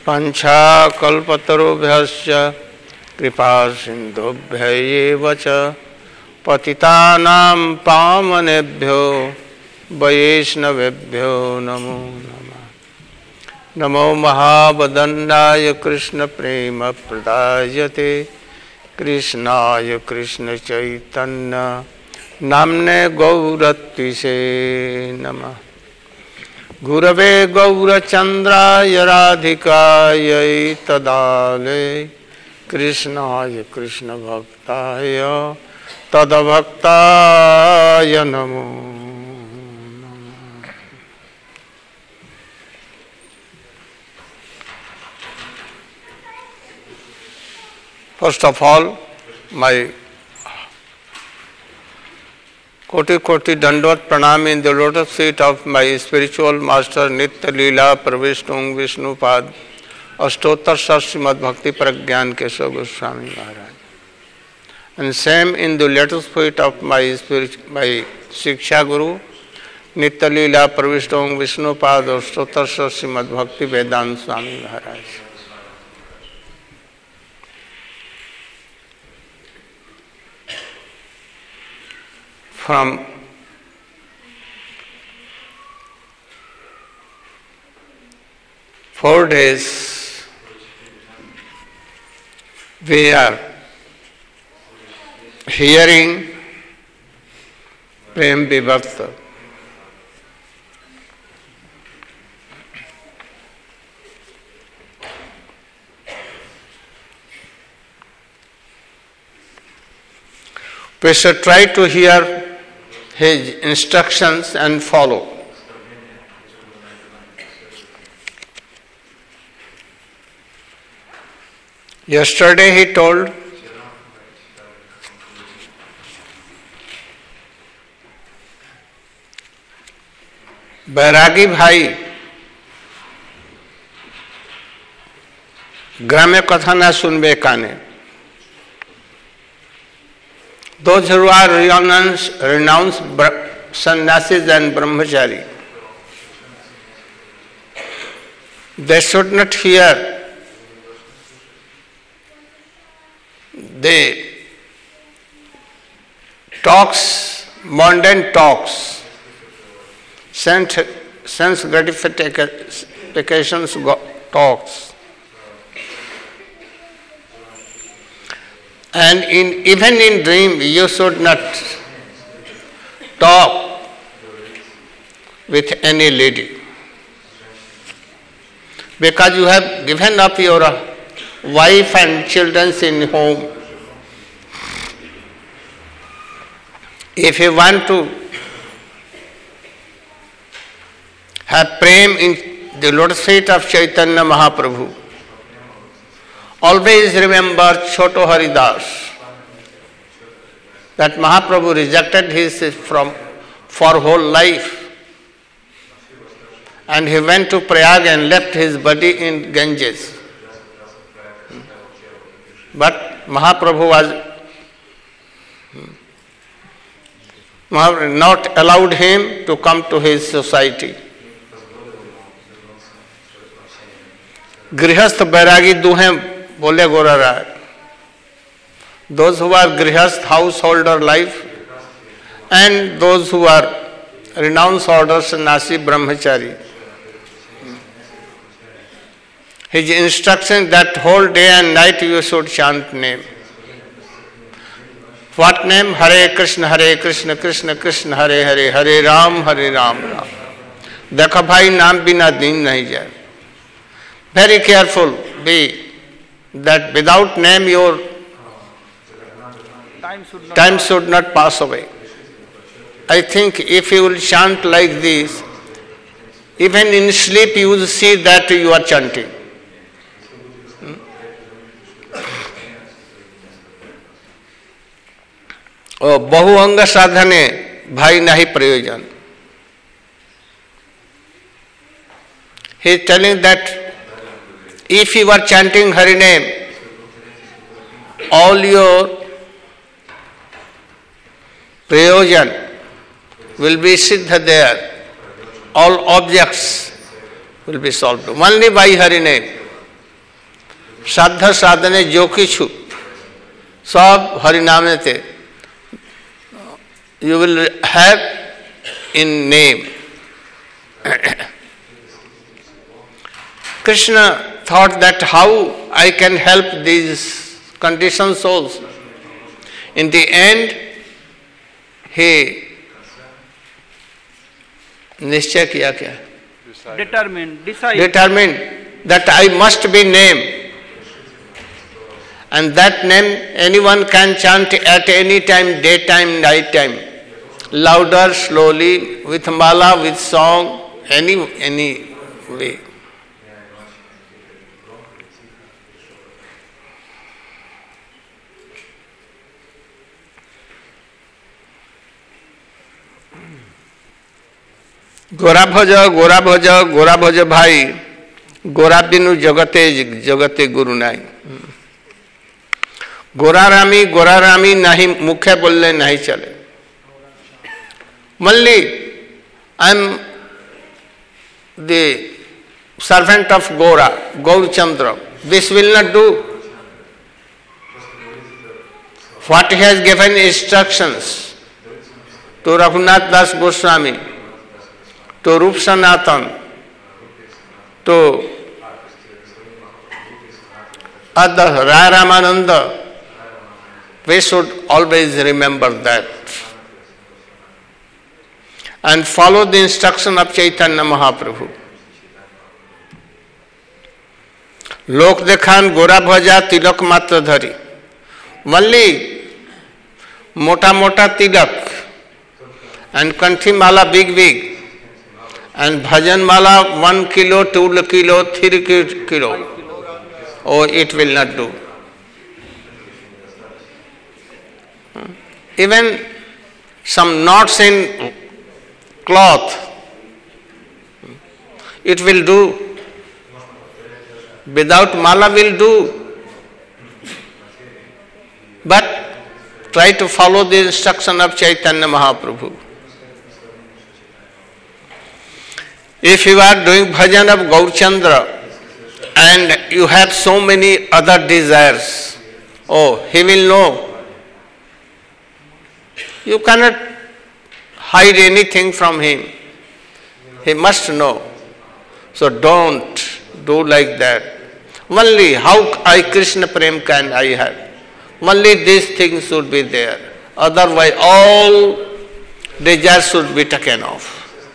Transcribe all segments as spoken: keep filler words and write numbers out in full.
पंचाकल्पतरुभ्यश्च कृपा सिन्धुभ्यैव च पतितानां पावनेभ्यो वैष्णवेभ्यो नमो नमः। नमो महावदन्नाय कृष्ण प्रेम प्रदायते कृष्णाय कृष्ण चैतन्य नाम्ने गौरत्विषे नमः। गुरवे गौरचन्द्राय राधिकायै तदालये कृष्णाय कृष्ण भक्ताय तदभक्ताय नमो नमः। First of all, my Koti Koti Dandot Pranam in the lotus feet of my spiritual master Nitya Leela Pravishtung Vishnupad Ashtotar Srimad Bhakti Pragyan Keshav Goswami Maharaj. And same in the lotus feet of my spirit, my Shiksha Guru Nitya Leela Pravishtung Vishnupad Ashtotar Srimad Bhakti Vedanta Swami Maharaj. From four days we are hearing Prem Vibhakta. We should try to hear his instructions and follow. Yesterday he told बैरागी भाई ग्राम्य कथा न सुनबे काने. Those who are renounced, renounced sannyasis and brahmachari, they should not hear the talks, mundane talks, sense, sense gratifications talks. And in, even in dream, you should not talk with any lady, because you have given up your wife and children in home. If you want to have prem in the lotus feet of Chaitanya Mahaprabhu, always remember Choto Haridas, that Mahaprabhu rejected his from for whole life, and he went to Prayag and left his body in Ganges. But Mahaprabhu was Mahaprabhu not allowed him to come to his society. Grihastha Bairagi Duhem Bole Gora Rai. Those who are grihast householder life and those who are renounced order sannyasi brahmachari. His instruction that whole day and night you should chant name. What name? Hare Krishna, Hare Krishna, Krishna Krishna, Hare Hare, Hare Ram, Hare Ram, Ram. Dekha bhai, naam bina din nahi jai. Very careful be that without name your time should not, time should not pass away. I think if you will chant like this, even in sleep you will see that you are chanting. Hmm? Oh, बहुअंग साधने भाई नहीं प्रयोजन. He is telling that if you are chanting Hari name, all your prayojan will be siddha there. All objects will be solved. Only by Hari name. साध्य साधने जो किछु सब हरिनामेते you will have in name. Krishna thought that how I can help these conditioned souls. In the end, he निश्चय किया क्या? Determined, decide. Determined that I must be named, and that name anyone can chant at any time, daytime, night time, louder, slowly, with mala, with song, any any way. गोरा भज गोरा भज गोरा भज भाई गोरा बिनु जगते जगते गुरु नाई गोरा रामी गोरा रामी नहीं मुख्य बोलने नहीं चले मल्ली I am the servant of Gora Gaurachandra this will not do what he has given instructions to Raghunath Das Goswami, to Rup Sanatan, to other Raya Ramananda, we should always remember that and follow the instruction of Chaitanya Mahaprabhu. लोक देखान गोरा भजा तिलक मात्र धरी, only मोटा मोटा तिलक and कंठी माला big big and bhajan mala one kilo, two kilo, three kilo. Oh, it will not do. Even some knots in cloth, it will do. Without mala will do. But try to follow the instruction of Chaitanya Mahaprabhu. If you are doing bhajan of Gaurchandra and you have so many other desires, oh, he will know. You cannot hide anything from him. He must know. So don't do like that. Only how I Krishna Prem can I have? Only these things should be there. Otherwise all desires should be taken off.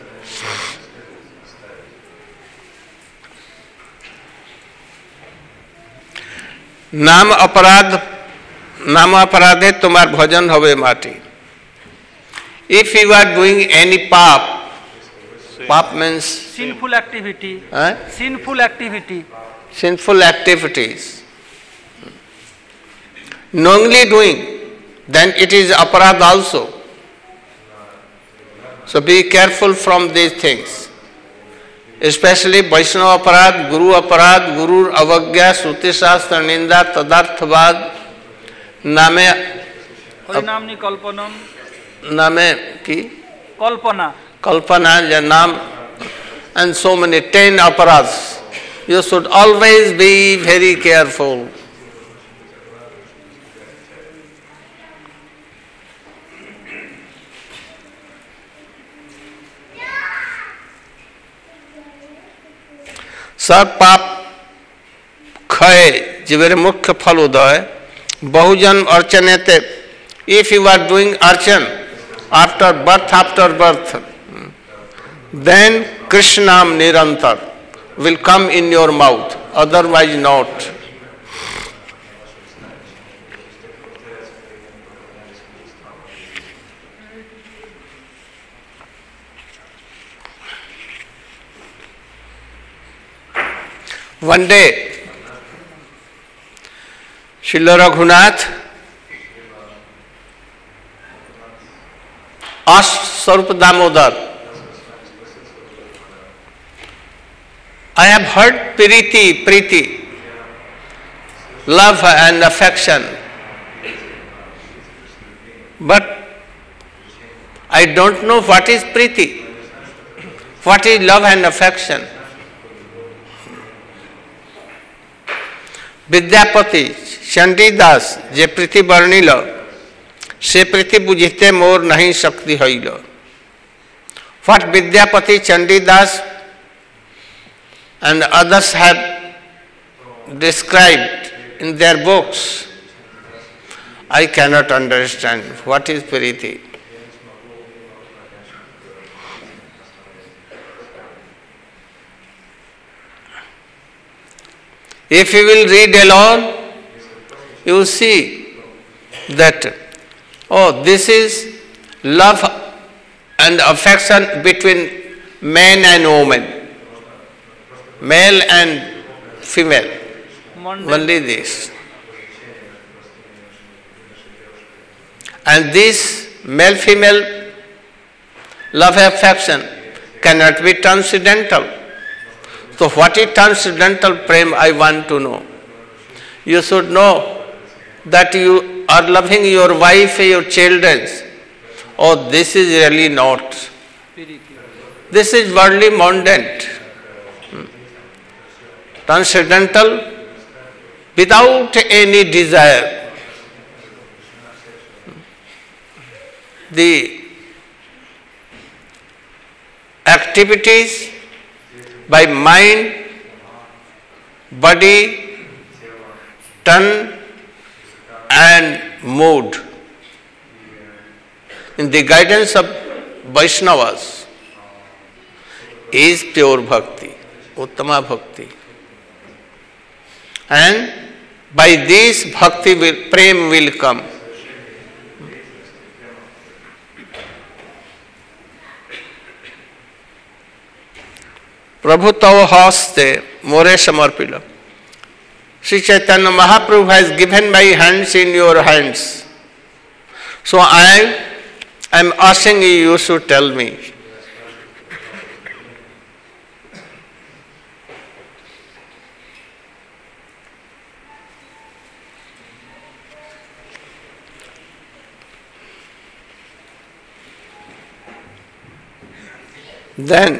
नाम अपराध नाम अपराधे तुम्हार भजन होवे माटी. If you are doing any pap, pap means sinful activity. Eh? Sinful activity. Sinful activities. Knowingly doing, then it is aparadh also. So be careful from these things. Especially Vaishnava aparadh, Guru aparadh, Guru avagya, Shruti Shastra Ninda, Tadarthavad, Name Harinamni Kalpanam, Name ki? Kalpana. Kalpana, your name, and so many, ten aparadhs. You should always be very careful. सब पाप क्षय जीवेर मुख्य फल उदय बहुजन अर्चनेते. If you are doing archan after birth, after birth, then Krishnam Nirantar will come in your mouth, otherwise not. One day, Srila Raghunath asked Sarupa Damodar, I have heard Priti, Priti, love and affection, but I don't know what is Priti, what is love and affection. Vidyapati Chandidas जे प्रीति वर्णिल से प्रीति बुझिते मोर नहीं शक्ति हईल. What Vidyapati, Chandidas and others have described in their books, I cannot understand. What is Priti? If you will read alone, you will see that, oh, this is love and affection between man and woman, male and female, Monday. only this. And this male-female love affection cannot be transcendental. So what is transcendental prem, I want to know. You should know that you are loving your wife, your children. Oh, this is really not. This is worldly mundane. Transcendental without any desire. The activities by mind, body, tongue and mood in the guidance of Vaishnavas is pure bhakti, uttama bhakti. And by this bhakti will, prem will come. Prabhu tava haste more samarpila. Sri Chaitanya Mahaprabhu has given my hands in your hands. So I am asking you, you should tell me. Then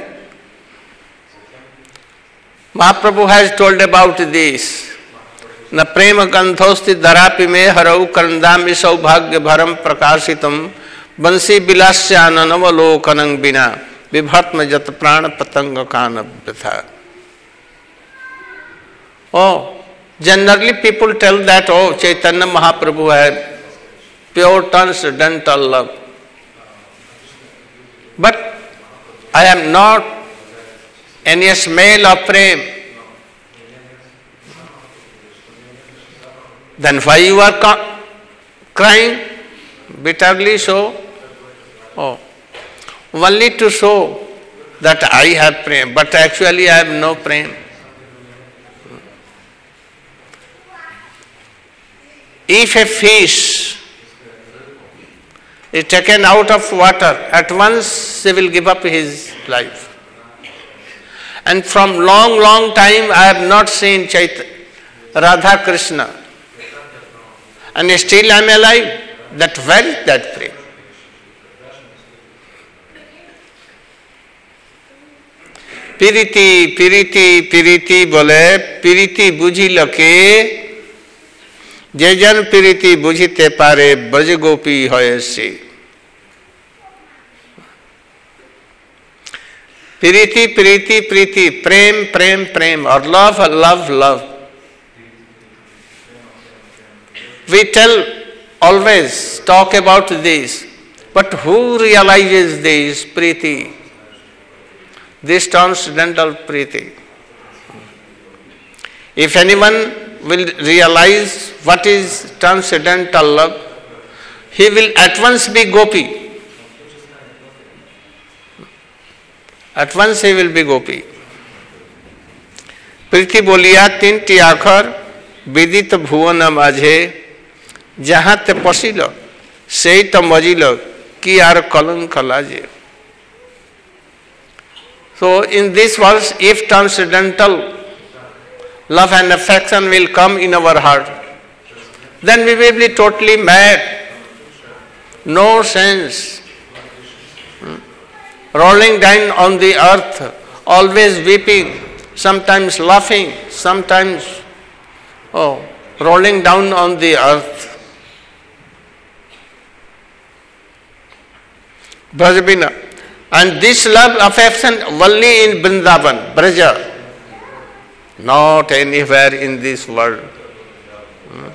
Mahaprabhu has told about this. न प्रेम गंधोस्ति धरापि में हरऊ करंदामि सौभाग्य भरम प्रकाशितम बंसी विलास्याननवलोकनं बिना विभत्म जत प्राण पतंग कान वृथा. Oh, generally people tell that, oh, Chaitanya Mahaprabhu had pure transcendental love. But I am not any smell of prem. Then why you are ca- crying bitterly so? Oh, only to show that I have prem, but actually I have no prem. If a fish is taken out of water, at once he will give up his life. And from long, long time I have not seen Chaitanya, Radha Krishna. And still I am alive. That where is that prem? Piriti, piriti, piriti bole, piriti buji lake, jejan piriti bujite pare, baj gopi hoye se. Piriti, piriti, priti, prem, prem, prem, or love, love, love. We tell, always talk about this, but who realizes this priti, this transcendental priti? If anyone will realize what is transcendental love, he will at once be gopi. At once he will be gopi. Priti boliya tinti akhar, vidit bhuvana majhe, जहाँ ते पशिल से तो मजिल कि are कलंक लाजे. So in this verse, if transcendental love and affection will come in our heart, then we will be totally mad, no sense, rolling down on the earth, always weeping, sometimes laughing, sometimes oh, rolling down on the earth. Brajabina. And this love affection only in Vrindavan, Braja, not anywhere in this world. Hmm?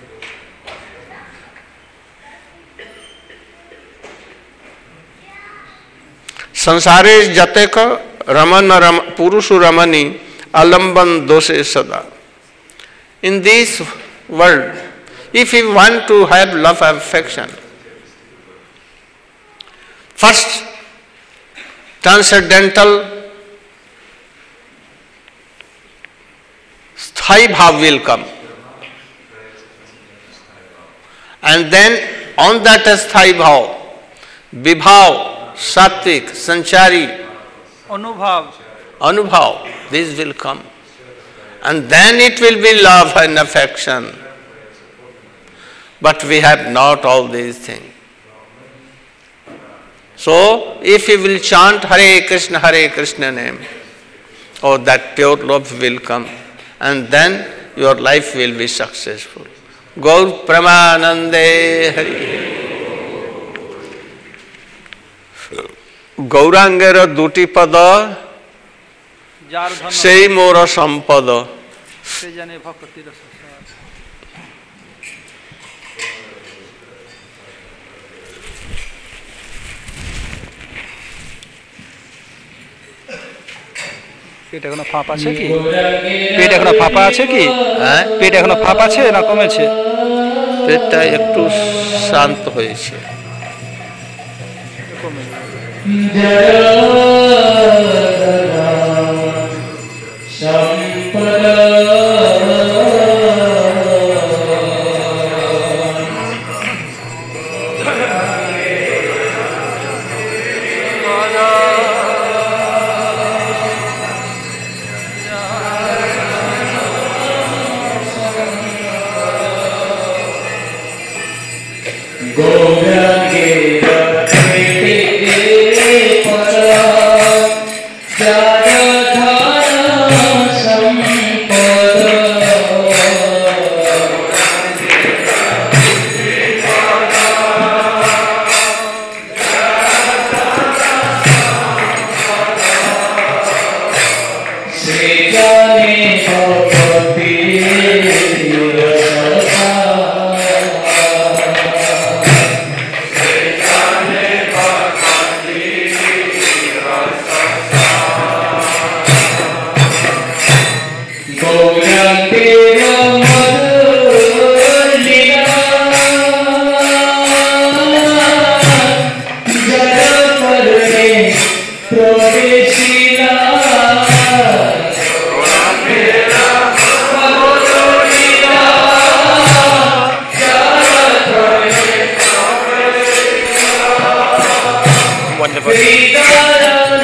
Sansare jateka ramana ram, purushu ramani alamban dose sada. In this world, if you want to have love affection, first transcendental sthai bhav will come. And then on that sthai bhav, vibhav, sattvic, sanchari, Anubhav. anubhav, this will come. And then it will be love and affection. But we have not all these things. So, if you will chant Hare Krishna, Hare Krishna name, oh, that pure love will come, and then your life will be successful. Gaur Pramanande Hari. Gaurangera duti pada, sei mora sampada. পেট এখনো ফাঁপ আছে কি পেট এখনো ফাঁপা আছে কি হ্যাঁ পেট এখনো ফাঁপ আছে না কমেছে পেটটা একটু শান্ত হয়েছে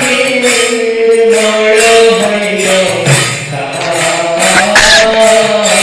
Wonderful.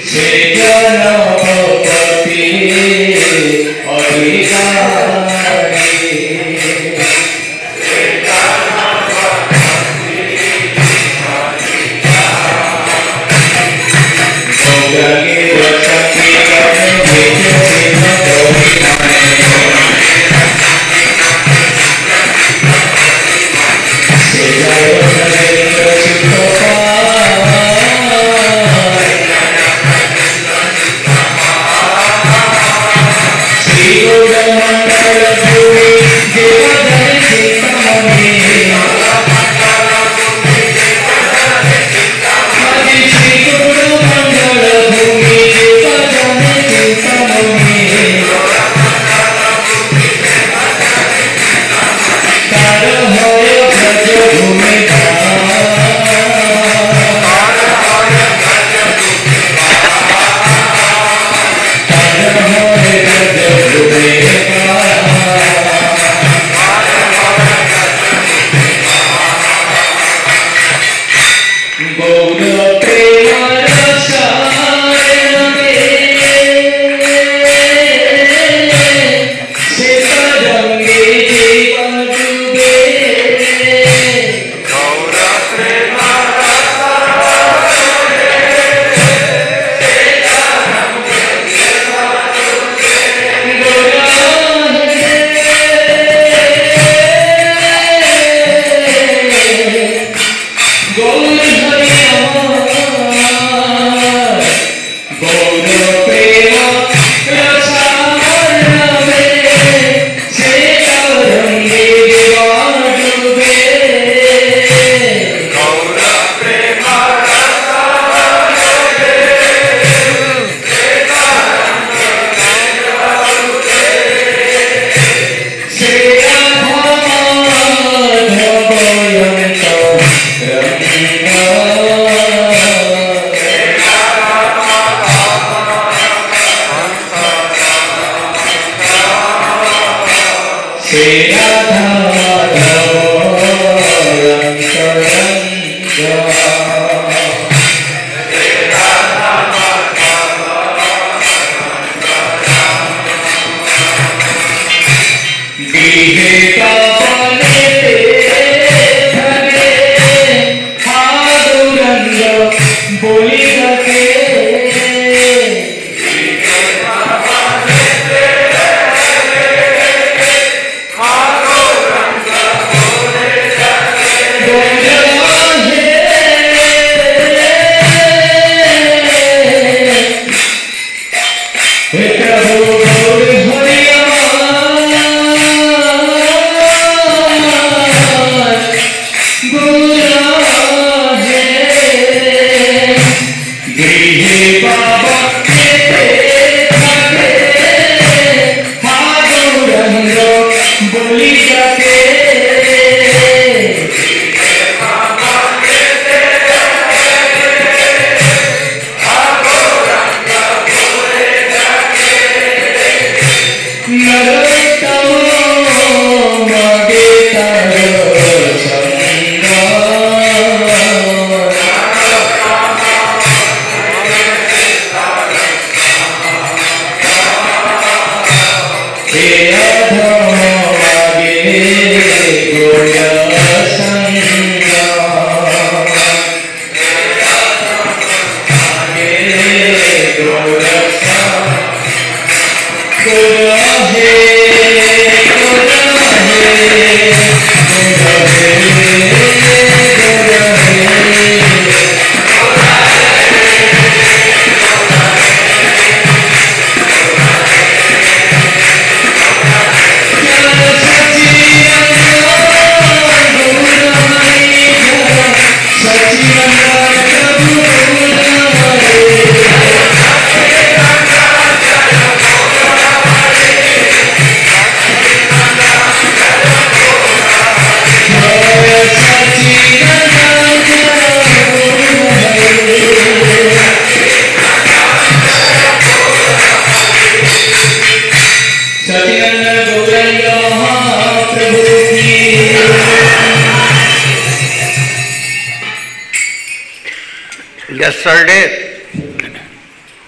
Yesterday,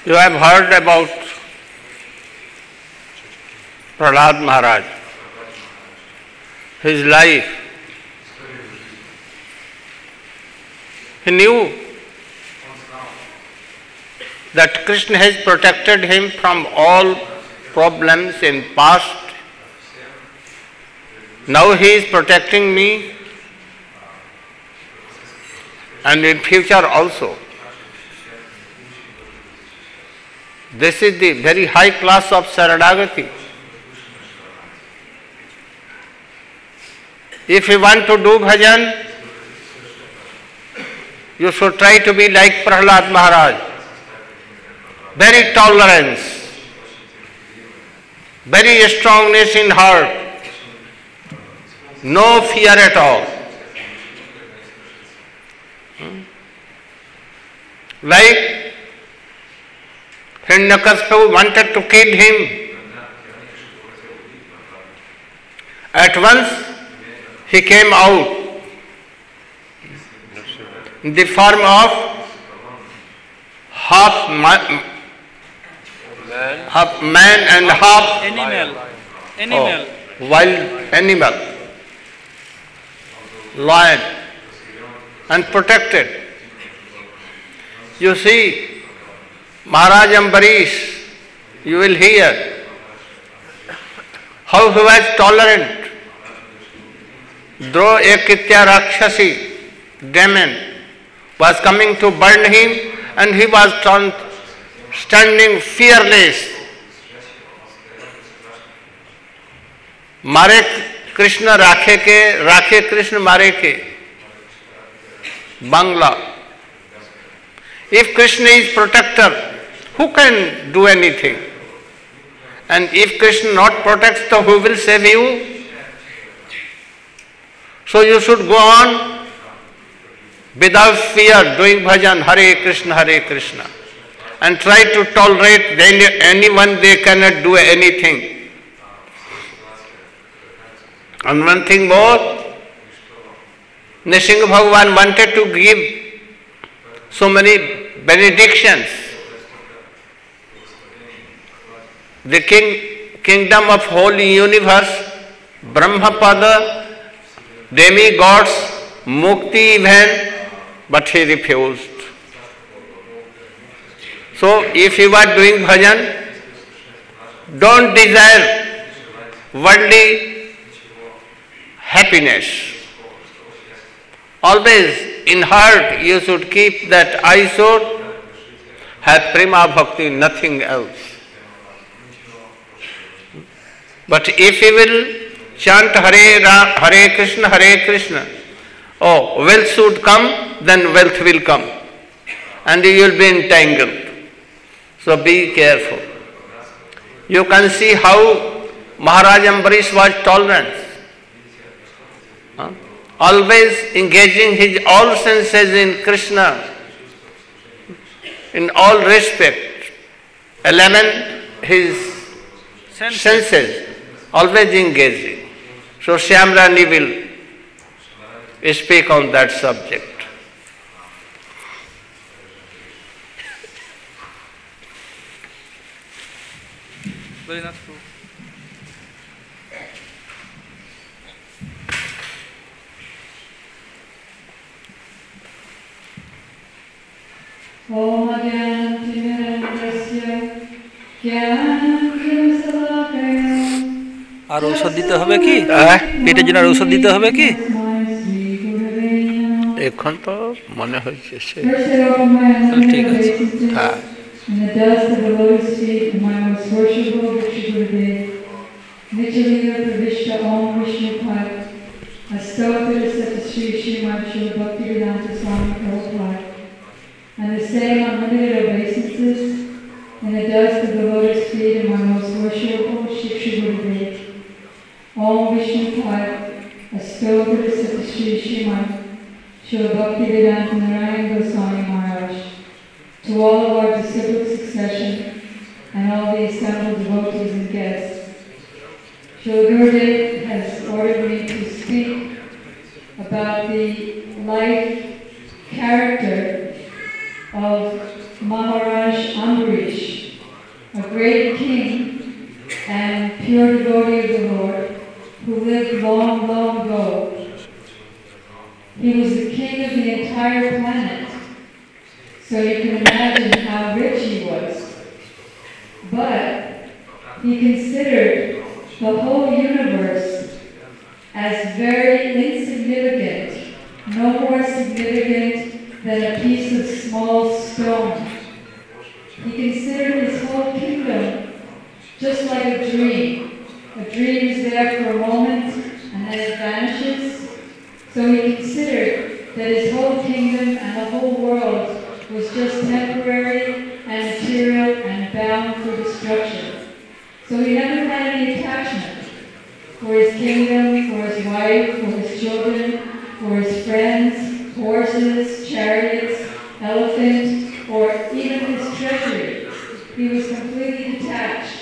You have heard about Prahlad Maharaj, his life. He knew that Krishna has protected him from all problems in past. Now he is protecting me and in future also. This is the very high class of Saranagati. If you want to do bhajan, you should try to be like Prahlad Maharaj. Very tolerance, very strongness in heart, no fear at all. Like Hiranyakashipu wanted to kill him. At once he came out in the form of half man, half man and half Animal. Animal. oh, wild animal, lion, and protected. You see, Maharaj Ambarish, you will hear how he was tolerant. Though a Kitya Rakshasi, demon, was coming to burn him, and he was standing fearless. मारे कृष्ण राखे के, राखे कृष्ण मारे के, Bangla. If Krishna is protector, who can do anything? And if Krishna not protects, then who will save you? So you should go on without fear doing bhajan, Hare Krishna, Hare Krishna, and try to tolerate anyone, they cannot do anything. And one thing more, Nrsimha Bhagavan wanted to give so many benedictions. The king, kingdom of whole universe, Brahmapada, demigods, Mukti even, but he refused. So if you are doing bhajan, don't desire worldly happiness. Always in heart you should keep that I should have prema bhakti, nothing else. But if you will chant Hare Ram, Hare Krishna, Hare Krishna, oh, wealth should come, then wealth will come, and you will be entangled. So be careful. You can see how Maharaj Ambarish was tolerant. Huh? Always engaging his all senses in Krishna, in all respect. Eleven, his senses, senses always engaging. So Shyamrani will speak on that subject. Very not true. Om Agyan Timirandasya Gyanam Krimasalakaya. আর ঔষধ দিতে হবে কি? পেটের জন্য আর ঔষধ দিতে হবে কি? এখন তো মনে হচ্ছে সে ঠিক আছে। হ্যাঁ। In the dust of the lotus feet of my most worshipful Bhikshu Gurudev, Nityalila Pravishta Om Vishnu Pad, Astotara Satasri Srimad Shri Bhaktivedanta Swami Prabhupada, and the same unlimited obeisances in the dust of the lotus feet of my most worshipful Bhikshu Gurudev, Om Vishnu Pad, Astotara Satasri Srimad Shri Bhaktivedanta Narayana Goswami Maharaj. To all of our disciplic succession and all the assembled devotees and guests, Srila Gurudev has ordered me to speak about the life character of Maharaj Ambarish, a great king and pure devotee of the Lord, who lived long, long ago. He was the king of the entire planet, so you can imagine how rich he was. But he considered the whole universe as very insignificant, no more significant than a piece of small stone. He considered his whole kingdom just like a dream. A dream is there for a moment and then it vanishes. So he considered that his whole kingdom and the whole world was just temporary and material and bound for destruction. So he never had any attachment for his kingdom, for his wife, for his children, for his friends, horses, chariots, elephant, or even his treasury. He was completely detached.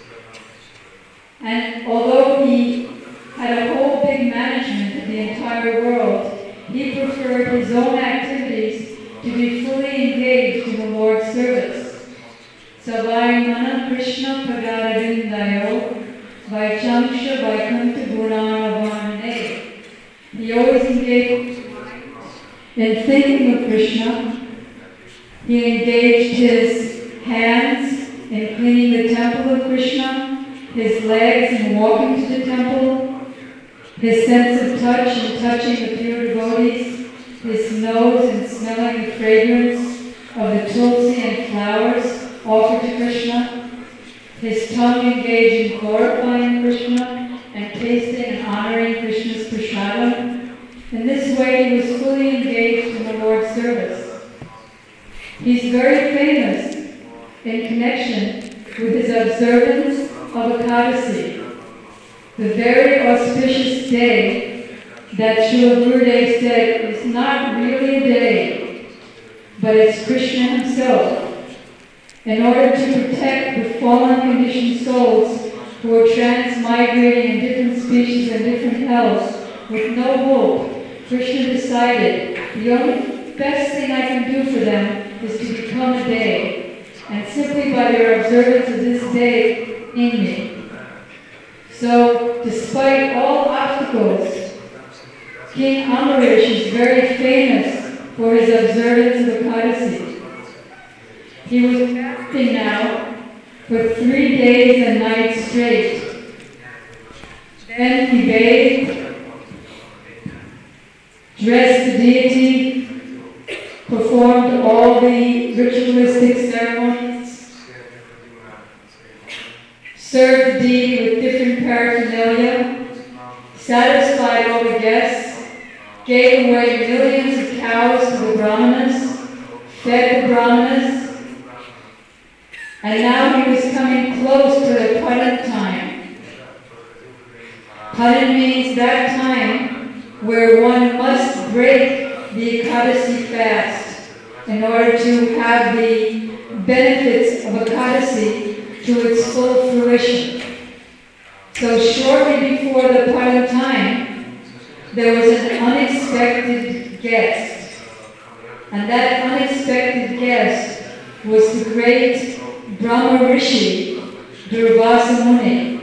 And although he had a whole big management of the entire world, he preferred his own activities to be fully engaged in the Lord's service. Savai Mana Krishna Pagaravindayo Vaichamsha Vaikunta Gunanavarne. He always engaged in thinking of Krishna. He engaged his hands in cleaning the temple of Krishna, his legs in walking to the temple, his sense of touch in touching the pure devotees, his nose in smelling the fragrance of the tulsi and flowers offered to Krishna, his tongue engaged in glorifying Krishna and tasting and honoring Krishna's prasadam. In this way he was fully engaged in the Lord's service. He's very famous in connection with his observance of Ekadasi, the very auspicious day that Srila Gurudev said is not really a day, but it's Krishna himself. In order to protect the fallen conditioned souls who are transmigrating in different species and different hells with no hope, Krishna decided the only best thing I can do for them is to become a day, and simply by their observance of this day in me. So, despite all obstacles, King Ambarish is very famous for his observance of Ekadasi. He was fasting now for three days and nights straight. Then he bathed, dressed the deity, performed all the ritualistic ceremonies, served the deity with different paraphernalia, satisfied all the guests, gave away millions of cows to the brahmanas, fed the brahmanas, and now he was coming close to the Padan time. Padan means that time where one must break the Ekadasi fast in order to have the benefits of Ekadasi to its full fruition. So shortly before the Padan time, there was an unexpected guest. And that unexpected guest was the great Brahma Rishi, Durvasa Muni.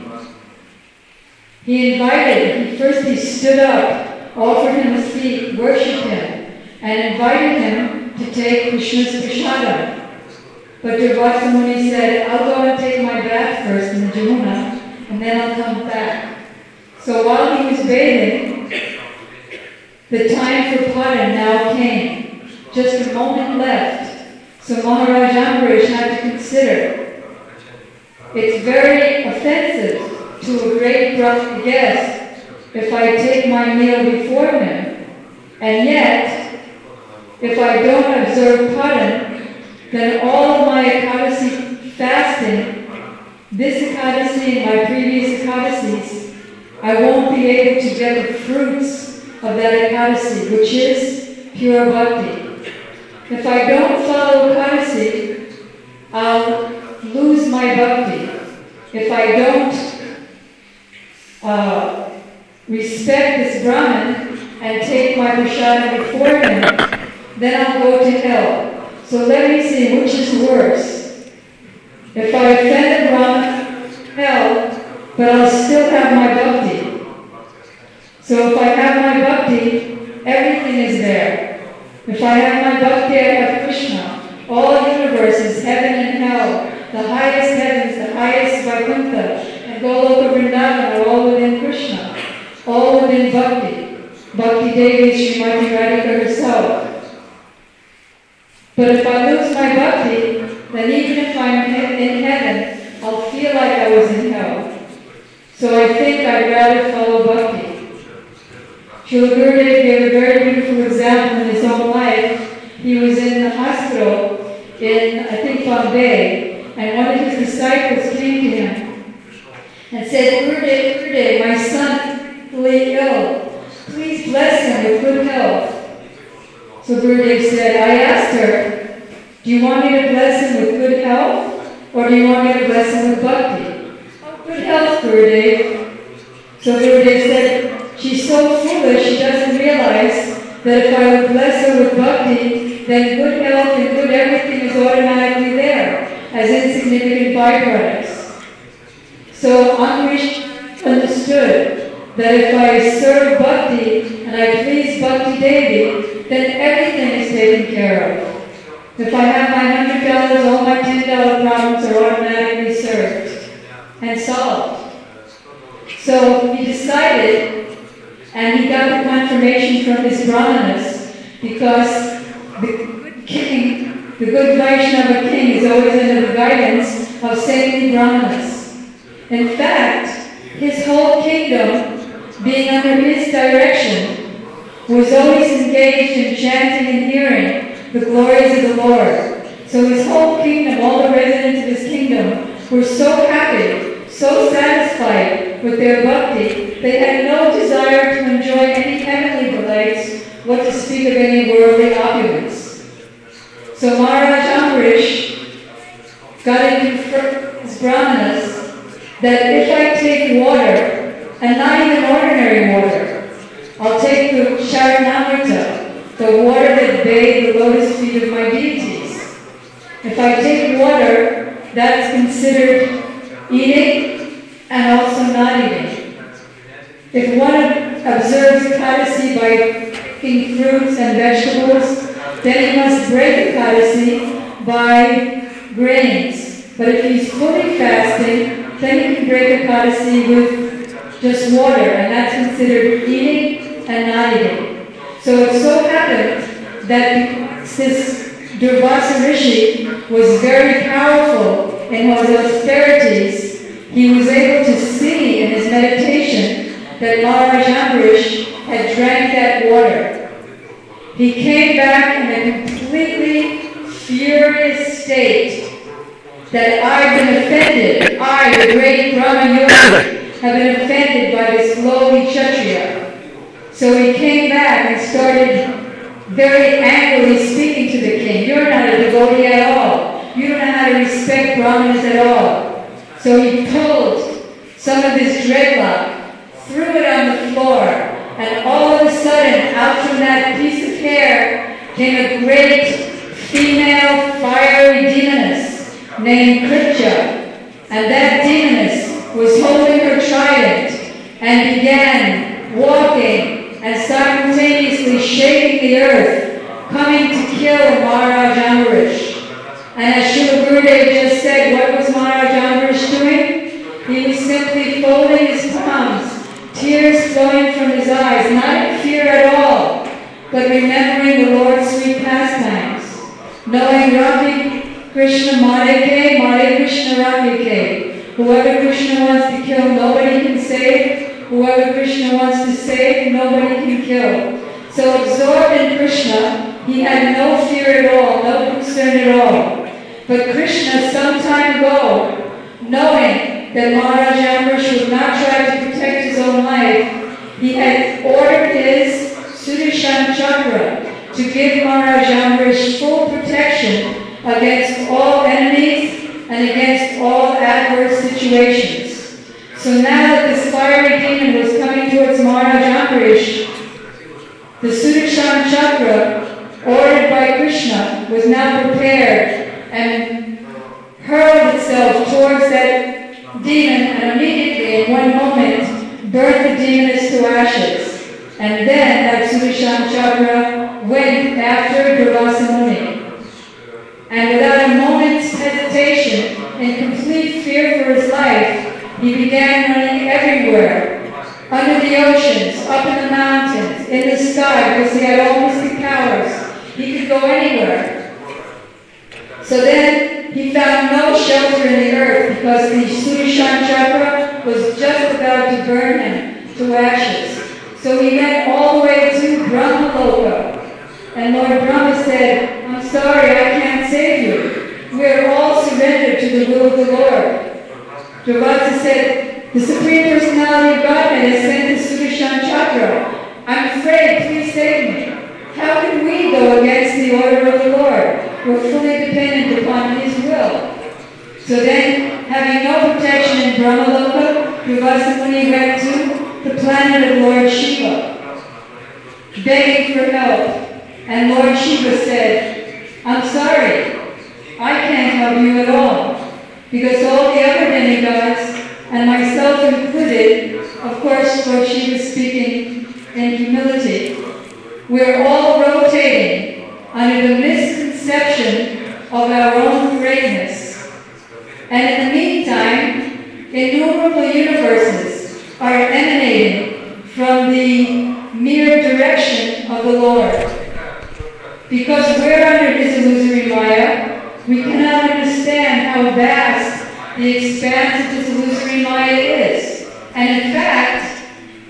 He invited, he first he stood up, offered him a seat, worshipped him, and invited him to take Krishna's prasadam. But Durvasa Muni said, I'll go and take my bath first in the Jamuna, and then I'll come back. So while he was bathing, the time for Padan now came. Just a moment left. So Maharaj Ambarish had to consider. It's very offensive to a great guest if I take my meal before him, and yet, if I don't observe Padan, then all of my Ekadasi fasting, this Ekadasi and my previous Ekadasis, I won't be able to get the fruits of that Ekadasi, which is pure bhakti. If I don't follow Ekadasi, I'll lose my bhakti. If I don't uh, respect this Brahmin and take my prasadam before him, then I'll go to hell. So let me see which is worse. If I offend a Brahman, hell, but I'll still have my bhakti. So if I have my bhakti, everything is there. If I have my bhakti, I have Krishna. All universes, heaven and hell, the highest heavens, the highest Vaikuntha, and Goloka Vrindavan are all within Krishna, all within bhakti. Bhakti Devi, Srimati Radhika herself. But if I lose my bhakti, then even if I'm in heaven, I'll feel like I was in hell. So I think I'd rather follow bhakti. Srila Gurudev gave a very beautiful example in his own life. He was in the hospital in, I think, Bombay, and one of his disciples came to him and said, Gurudev, Gurudev, my son lay ill. Please bless him with good health. So Gurudev said, I asked her, do you want me to bless him with good health, or do you want me to bless him with bhakti? Oh, good health, Gurudev. So Gurudev said, she's so foolish, she doesn't realize that if I would bless her with bhakti, then good health and good everything is automatically there as insignificant byproducts. So Ambarish understood that if I serve bhakti and I please Bhakti Devi, then everything is taken care of. If I have my one hundred dollars, all my ten dollar problems are automatically served and solved. So he decided, and he got the confirmation from his brahmanas, because the good king, the good Vaishnava king is always under the guidance of saintly brahmanas. In fact, his whole kingdom, being under his direction, was always engaged in chanting and hearing the glories of the Lord. So his whole kingdom, all the residents of his kingdom, were so happy, so satisfied with their bhakti, they had no desire to enjoy any heavenly delights, what to speak of any worldly opulence. So Maharaj Ambarish got it from his brahmanas that if I take water, and not even ordinary water, I'll take the Charanamrita, the water that bathed the lotus feet of my deities. If I take water, that's considered eating and also not eating. If one observes Ekadasi by picking fruits and vegetables, then he must break Ekadasi by grains. But if he's fully fasting, then he can break Ekadasi with just water, and that's considered eating and not eating. So it so happened that this Durvasa Rishi was very powerful in his austerities. He was able to see in his meditation that Maharaj Ambarish had drank that water. He came back in a completely furious state that I've been offended. I, the great Brahma Yogi, have been offended by this lowly Kshatriya. So he came back and started very angrily speaking to the king. You're not a devotee at all. You don't know how to respect Brahmanas at all. So he pulled some of his dreadlock, threw it on the floor, and all of a sudden, out from that piece of hair came a great female fiery demoness named Kripcha. And that demoness was holding her trident and began walking and simultaneously shaking the earth, coming to kill Maharaj Ambarish. And as Srila Gurudev just said, what was Maharaj Ambarish doing? He was simply folding his palms, tears flowing from his eyes, not in fear at all, but remembering the Lord's sweet pastimes, knowing Radhe Krishna Madhike, Madhe Krishna Radhike. Whoever Krishna wants to kill, nobody can save. Whoever Krishna wants to save, nobody can kill. So absorbed in Krishna, he had no fear at all, no concern at all. But Krishna, some time ago, knowing that Maharaj Ambarish would not try to protect his own life, he had ordered his Sudarshan Chakra to give Maharaj Ambarish full protection against all enemies and against all adverse situations. So now that this fiery demon was coming towards Maharaj Ambarish, the Sudarshan Chakra, ordered by Krishna, was now prepared and hurled itself towards that demon, and immediately, in one moment, burnt the demoness to ashes. And then that Sudarshan Chakra went after Durvasa Muni. And without a moment's hesitation, in complete fear for his life, he began running everywhere. Under the oceans, up in the mountains, in the sky, because he had all mystic powers. He could go anywhere. So then he found no shelter in the earth because the Sudarshan Chakra was just about to burn him to ashes. So he went all the way to Brahmaloka. And Lord Brahma said, I'm sorry, I can't save you. We're all surrendered to the will of the Lord. Durvasa said, the Supreme Personality of Godhead has sent the Sudarshan Chakra. I'm afraid, please save me. How can we go against the order of the Lord? We're fully dependent upon His will. So then, having no protection in Brahmaloka, Durvasa Muni went to the planet of Lord Shiva, begging for help. And Lord Shiva said, I'm sorry, I can't help you at all, because all the other demigods, and myself included, of course, Lord Shiva speaking in humility, we're all rotating under the misconception of our own greatness. And in the meantime, innumerable universes are emanating from the mere direction of the Lord. Because we're under His illusory Maya, we cannot understand how vast the expanse of His illusory Maya is. And in fact,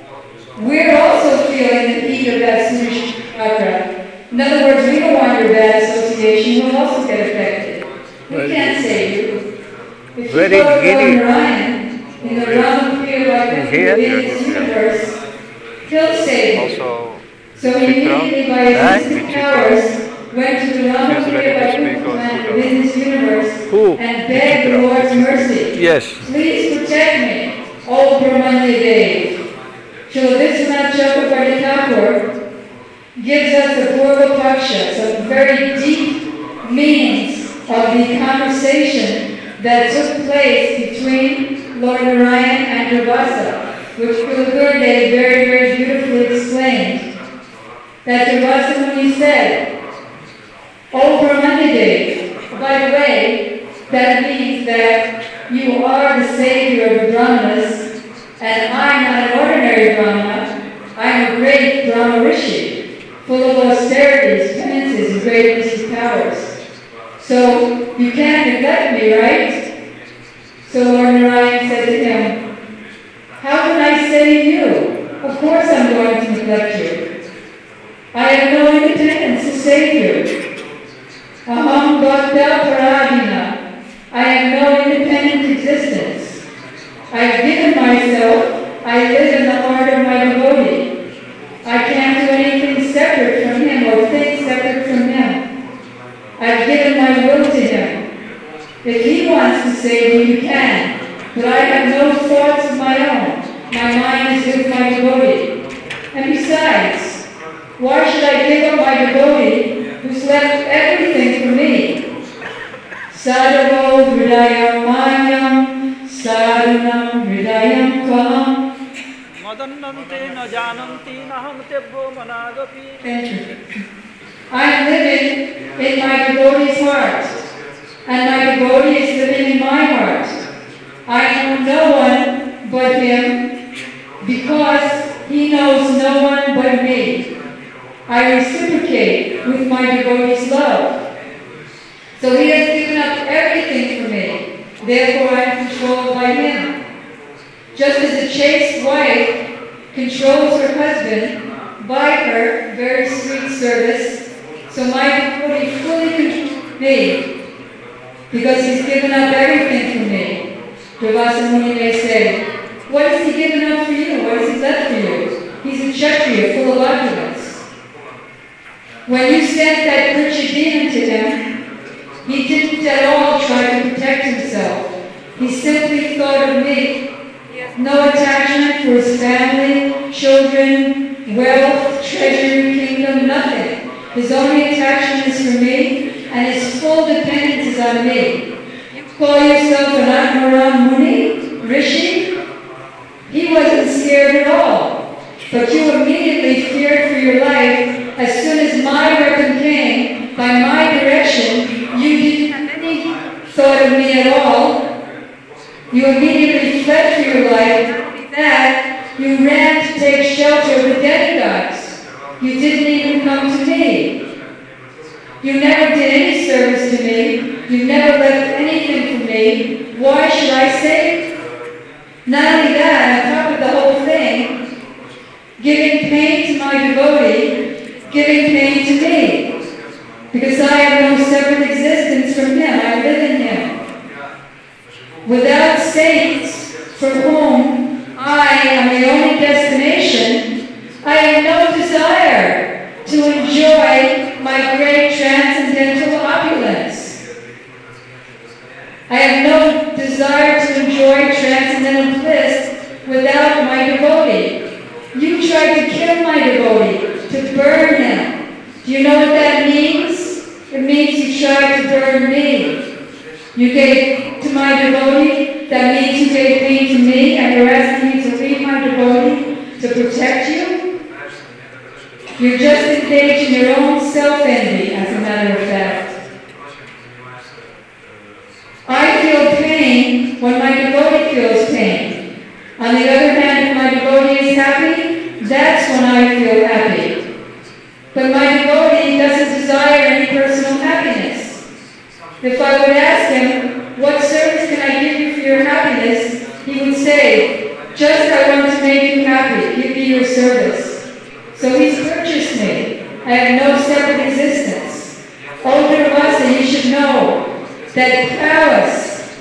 we're also feeling the heat of that Sudarshan Chakra. In other words, we don't want your bad association, we'll also get affected. We very can't save you. If you go to Narayan, in the Rama Kriya within His universe, He'll save you. Also, so he immediately, by his mystic powers, went to the Rama Kriya within His universe Who? and begged the Lord's mercy. Yes. Please protect me, O Brahmanya Dev. Srila Vishwanath Chakravarti Thakur gives us the Purva Paksha, some very deep meanings of the conversation that took place between Lord Narayan and Durvasa, which Guru Gurudev very, very beautifully explained. That Durvasa Muni said, O Brahmanya, by the way, that means that you are the savior of the Brahmanas, and I'm not an ordinary Brahmana, I'm a great Brahma Rishi, full of austerities, penances, and great mystic powers. So you can't neglect me, right? So Lord Narayan said to him, how can I save you? Of course I'm going to neglect you. I have no independence to save you. Aham bhakta paradina. I have no independent existence. I have given myself, I live in the heart of my devotee. I can't do anything separate from him or think separate from him. I have given my will to him. If he wants to save me, you can. But I have no thoughts of my own. My mind is with my devotee. And besides, why should I give up my devotee who's left everything for me? Sadhavo hridayam manyam, sadhanam hridayam kaham. I'm living in my devotee's heart, and my devotee is living in my heart. I know no one but him, because he knows no one but me. I reciprocate with my devotee's love. So he has given up everything for me. Therefore I am controlled by him. Just as a chaste wife controls her husband by her very sweet service, so my devotee fully controls me, because he's given up everything for me. Durvasa Muni may say, what has he given up for you? What has he left for you? He's a Kshatriya full of opulence. When you sent that Vriksha demon to him, he didn't at all try to protect himself. He simply thought of me. No attachment for his family, children, wealth, treasure, kingdom, nothing. His only attachment is for me, and his full dependence is on me. You call yourself an Atmaram Muni, Rishi? He wasn't scared at all. But you immediately feared for your life as soon as my weapon came by my direction. You didn't have any thought of me at all. You immediately fled for your life. Not only that, you ran to take shelter of the demigods. You didn't even come to me. You never did any service to me. You never left anything for me. Why should I save you? Not only that, on top of the whole thing, giving pain to my devotee, giving pain to me. Because I have no separate existence from him. I live in him. Without saints, for whom I am the only destination, I have no desire to enjoy my great transcendental opulence. I have no desire to enjoy transcendental bliss without my devotee. You tried to kill my devotee, to burn him. Do you know what that means? It means you tried to burn me. You gave to my devotee, that means you gave pain to me, and you're asking me to leave my devotee to protect you? You're just engaged in your own self-envy, as a matter of fact. I feel pain when my devotee feels pain. On the other hand, if my devotee is happy, that's when I feel happy. But my devotee doesn't desire any personal happiness. If I would ask him, what service can I give you for your happiness? He would say, just I want to make you happy, give me your service. So he's purchased me. I have no separate existence. O Durvasa, you should know that prowess,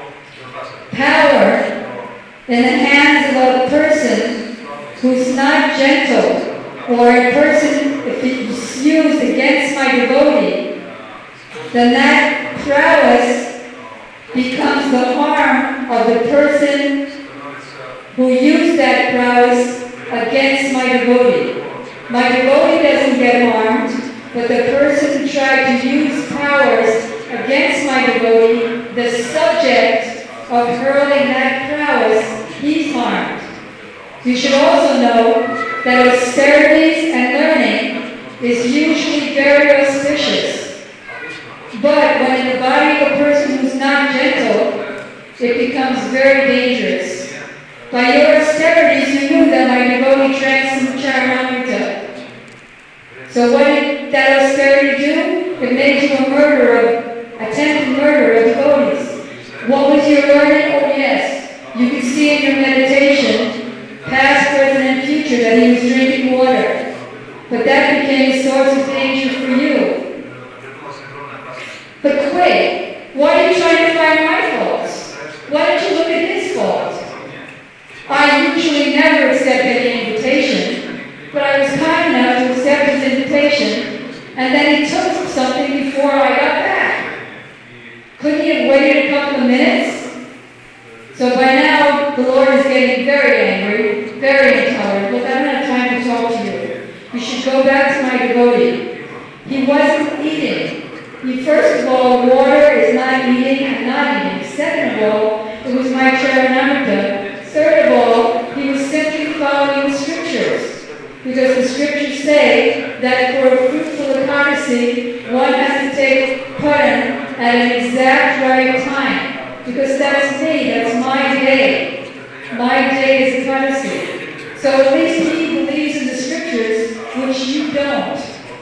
power in the hands of a person who's not gentle, or a person, if it's used against my devotee, then that prowess becomes the harm of the person who used that prowess against my devotee. My devotee doesn't get harmed, but the person who tried to use powers against my devotee, the subject of hurling that prowess, he's harmed. You should also know that austerities and learning is usually very auspicious. But when in the body of a person who's not gentle, it becomes very dangerous. By your austerities, you knew that my devotee drank some Charanamrita. So what did that austerity do? It made you a murderer, attempted murder of devotees. What was your learning? Oh yes, you could see in your meditation, past, present, and future, that he was drinking water. But that became a source of danger for you. But quick, why are you trying to find my faults? Why don't you look at his fault? I usually never accept any invitation, but I was kind enough to accept his invitation, and then he took something before I got back. Couldn't he have waited a couple of minutes? So by now, the Lord is getting very angry, very intolerant. Look, I don't have time to talk to you. You should go back to my devotee. He wasn't eating. He, first of all, water is not eating and not eating. Second of all, it was my Charanamrita. Third of all, he was simply following the scriptures. Because the scriptures say that for a fruitful Ekadasi, one has to take pardon at an exact right time. Because that's me, that's my day. My day is Ekadasi. So at least he believes in the scriptures, which you don't.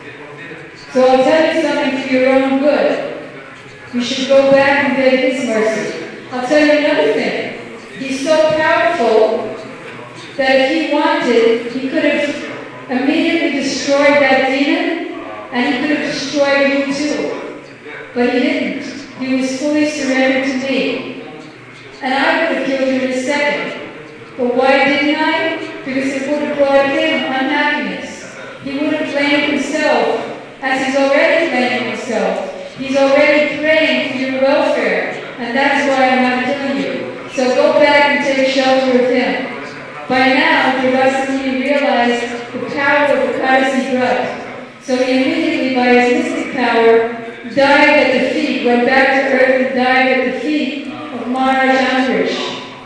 So I'll tell you something for your own good. You should go back and beg his mercy. I'll tell you another thing. He's so powerful that if he wanted, he could have immediately destroyed that demon, and he could have destroyed you too. But he didn't. He was fully surrendered to me. And I could have killed you in a second. But why didn't I? Because it would have brought him unhappiness. He would have blamed himself, as he's already blaming himself. He's already praying for your welfare, and that's why I'm not killing you. So go back and take shelter of him. By now, Durvasamuni realized the power of Ekadasi Vrat. So he immediately, by his mystic power, died at the feet, went back to earth and died at the feet of Maharaj Ambrish,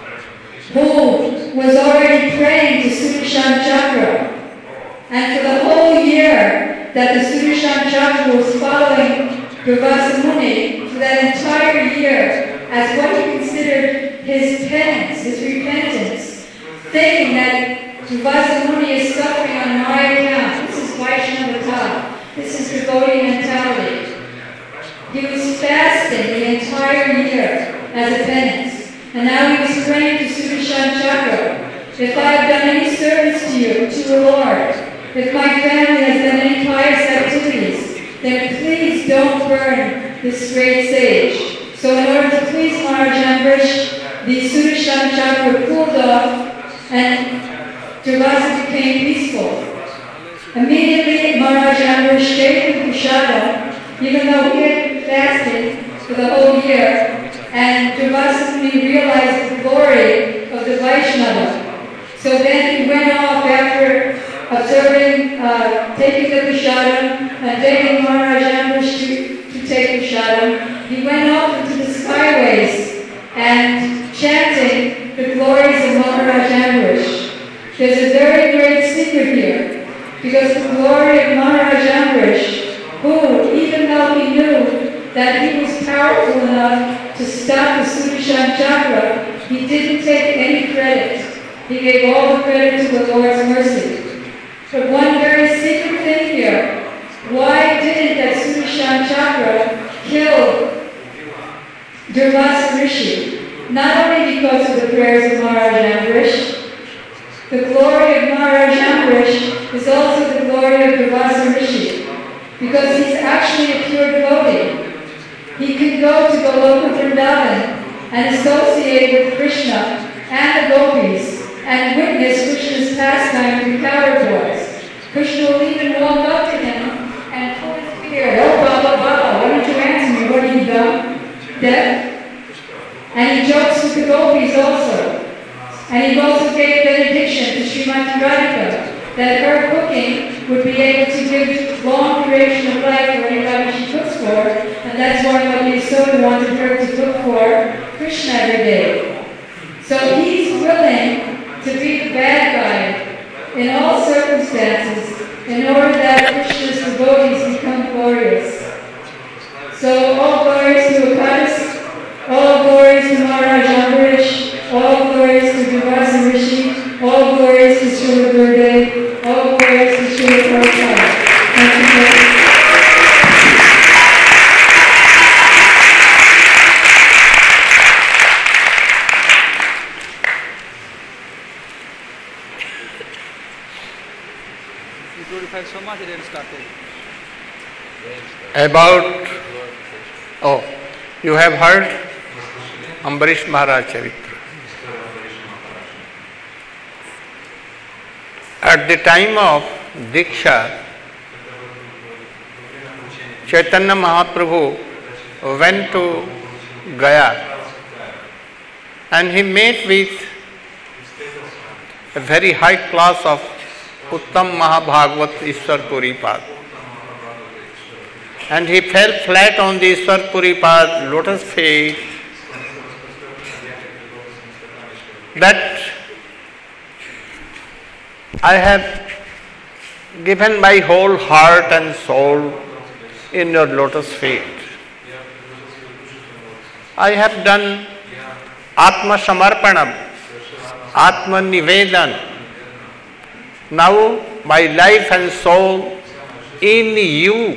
who was already praying to Sudarshan Chakra. And for the whole year that the Sudarshan Chakra was following Durvasa Muni, for that entire year, as what he considered his penance, his repentance, thinking that Durvasa Muni is suffering on my account. This is Vaishnavata. This is devotee mentality. He was fasting the entire year as a penance. And now he was praying to Sudarshan Chakra. If I have done any service to you, to the Lord, if my family has done any pious activities, then please don't burn this great sage. So in order to please Maharaj Ambrish, the Sudarshan Chakra cooled off and Durvasa became peaceful. Immediately Maharaj Ambrish gave him Prashadam, even though he had fasted for the whole year, and Durvasa Muni realized the glory of the Vaishnava. So then he went off after observing, uh, taking the Prashadam, and begging Maharaj Ambrish to, to take Prashadam. He went off into the skyways and chanting the glories of Maharaj Ambrish. There's a very great secret here, because the glory of Maharaj Ambrish, who, even though he knew that he was powerful enough to stop the Sudarshan Chakra, he didn't take any credit. He gave all the credit to the Lord's mercy. But one very secret thing here, why didn't that Sudarshan Chakra kill Durvasa Rishi? Not only because of the prayers of Maharaj Ambrish, the glory of Maharaj Ambrish is also the glory of Durvasa Rishi, because he's actually a pure devotee. He can go to Goloka Vrindavan and associate with Krishna and the gopis and witness Krishna's pastime to coward boys. Krishna will even walk up to him and pull his beard. Oh, Baba, Baba, why don't you answer me? What have you done? Deaf? And he jokes with the gopis also. And he also gave benediction to Srimati Radhika that her cooking would be able to give long duration of life for anybody she cooks for, and that's why Madhya Yasoda wanted her to cook for Krishna every day. So he's willing to be the bad guy in all circumstances in order that Krishna's devotees become glorious. So all glories to Akadis, all glories to Maharaj Ambrish, all glories to Durvasa Rishi, all glories to Srila Gurudev, all glories to Srila Prabhupada. Thank you very much. You glorified so much, it didn't start About, oh, you have heard Ambarish Maharaj Charitra. At the time of Diksha, Chaitanya Mahaprabhu went to Gaya and he met with a very high class of Uttam Mahabhagavat Ishwar Puripad. And he fell flat on the Ishwar Puripad lotus feet that I have given my whole heart and soul in your lotus feet. I have done Atma Samarpanam, Atma Nivedan. Now my life and soul in you,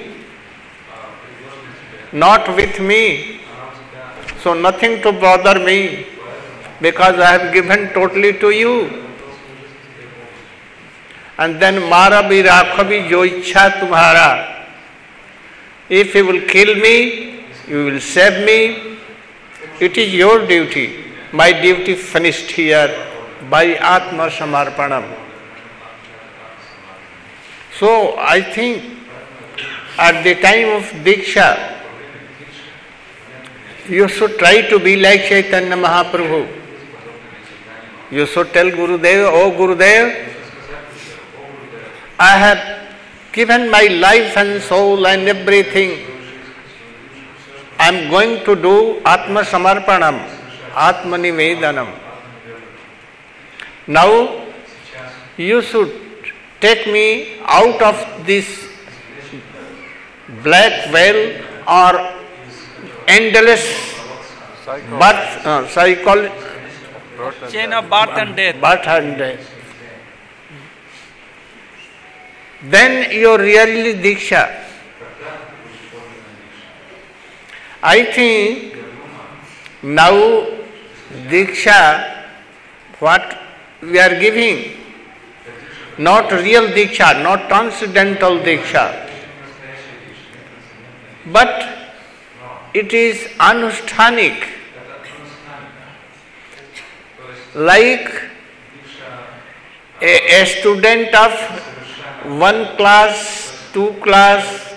not with me. So nothing to bother me because I have given totally to you. And then Mara bhi rakhavi jo ichha tumhara. If you will kill me, you will save me. It is your duty. My duty finished here by Atma Samarpanam. So I think at the time of Diksha, you should try to be like Chaitanya Mahaprabhu. You should tell Gurudev, oh Gurudev, I have given my life and soul and everything I am going to do Atma Samarpanam, Atma Nivedanam. Now you should take me out of this black veil or endless birth, uh, cycle, chain of birth and death. Birth and death. Then you really Diksha. I think now Diksha, what we are giving, not real Diksha, not transcendental Diksha, but it is anusthanic, like a, a student of one class, two class,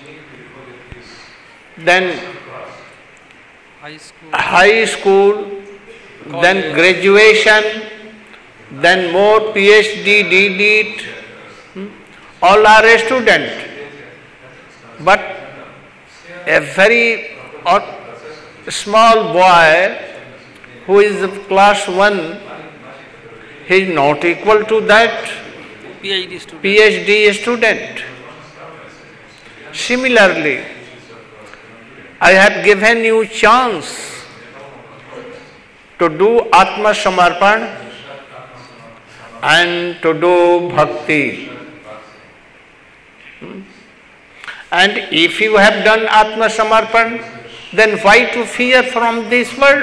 then High school, high school, then graduation, then more PhD, D Litt, hmm? all are a student. But a very small boy who is of class one, he is not equal to that PhD student. PhD student. Similarly, I have given you chance to do Atma Samarpan and to do Bhakti. Hmm? And if you have done Atma Samarpan, then why to fear from this world?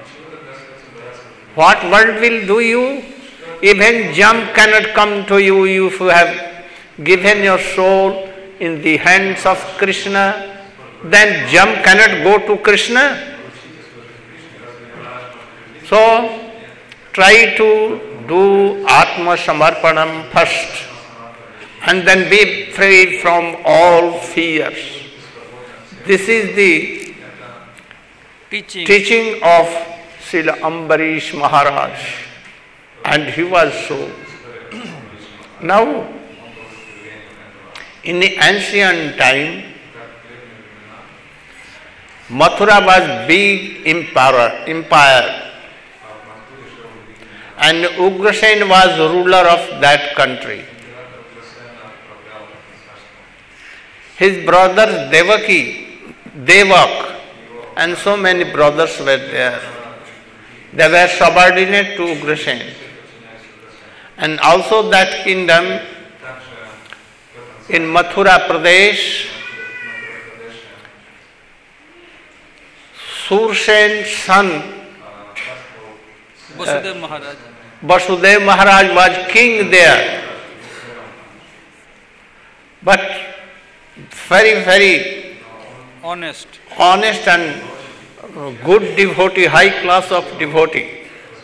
What world will do you? Even jump cannot come to you if you have given your soul in the hands of Krishna. Then jump cannot go to Krishna. So, try to do Atma Samarpanam first and then be free from all fears. This is the Teaching. teaching of Srila Ambarish Maharaj, and he was so. Now, in the ancient time, Mathura was big empire, empire, and Ugrasen was ruler of that country. His brothers Devaki, Devak, and so many brothers were there. They were subordinate to Ugrasen. And also that kingdom in Mathura Pradesh, Sursen's son Vasudev Maharaj. Vasudev Maharaj was king there. But very, very Honest. honest and good devotee, high class of devotee.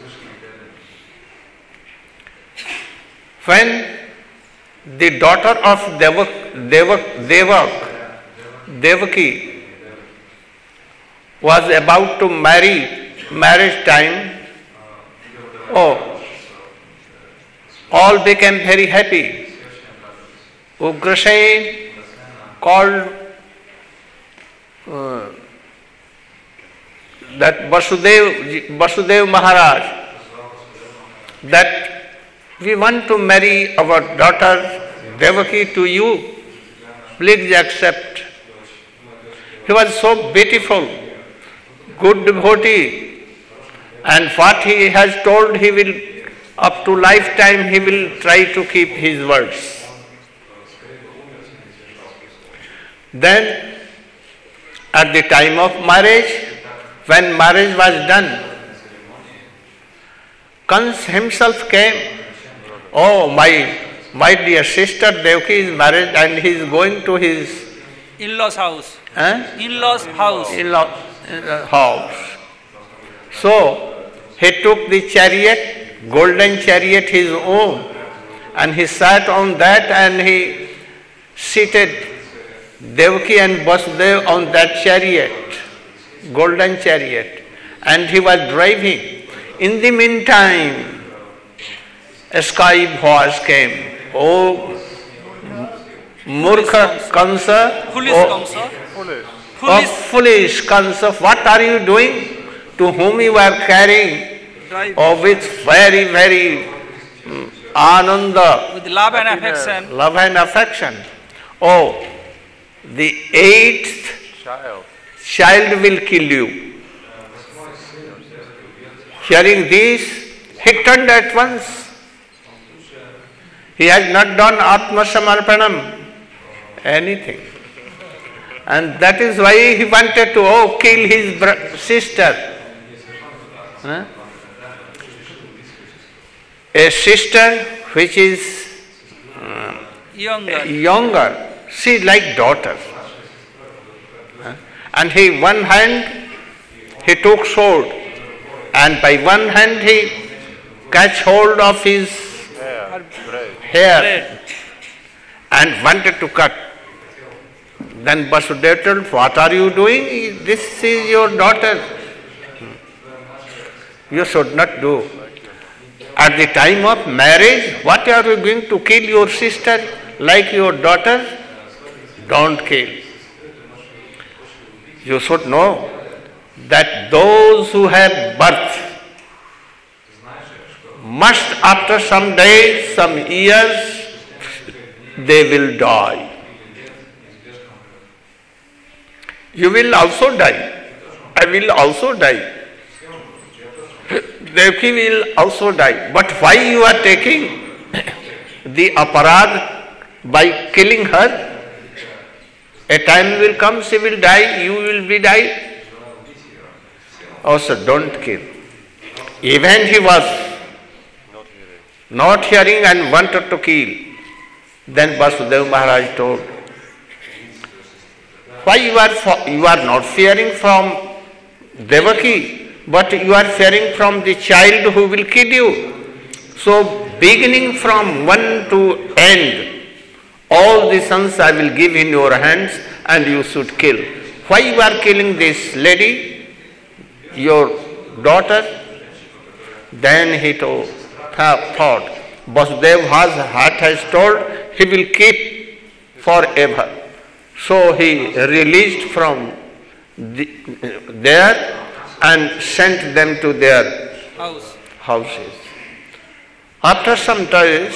When the daughter of Devak, Devak, Devak, Devaki was about to marry, marriage time, oh, all became very happy. Ugrasen called uh, that Vasudev, Vasudev Maharaj, that we want to marry our daughter Devaki to you, please accept. He was so beautiful, good devotee, and what he has told, he will, up to lifetime, he will try to keep his words. Then, at the time of marriage, when marriage was done, Kans himself came. Oh, my, my dear sister Devaki is married and he is going to his In-laws house. eh? In-laws house. in-law uh, house. So, he took the chariot, golden chariot, his own, and he sat on that and he seated Devaki and Vasudev on that chariot, golden chariot, and he was driving. In the meantime, a sky voice came. Oh, Murkha Kansa, Foolish oh, Kamsa. of foolish concept. What are you doing? To whom you are carrying? Oh, with very, very um, ananda. With love and affection. Love and affection. Oh, the eighth Child. child will kill you. Hearing this, he turned at once. He has not done Atma Samarpanam, anything. And that is why he wanted to, oh, kill his bro- sister. Huh? A sister which is uh, Younger. younger, she like daughter. Huh? And he, one hand, he took sword, and by one hand he catch hold of his Hair. Bread. hair Bread. and wanted to cut. Then Vasudeva told, what are you doing? This is your daughter. You should not do. At the time of marriage, what are you going to kill your sister like your daughter? Don't kill. You should know that those who have birth must after some days, some years, they will die. You will also die. I will also die. Devaki will also die. But why you are taking the aparad by killing her? A time will come, she will die, you will be died. Also, don't kill. Even he was not hearing and wanted to kill. Then Vasudeva Maharaj told, why you are, you are not fearing from Devaki, but you are fearing from the child who will kill you. So, beginning from one to end, all the sons I will give in your hands and you should kill. Why you are killing this lady, your daughter? Then he told, thought, Vasudeva has, has told, he will keep forever. So he released from the, there and sent them to their House. houses. After some days,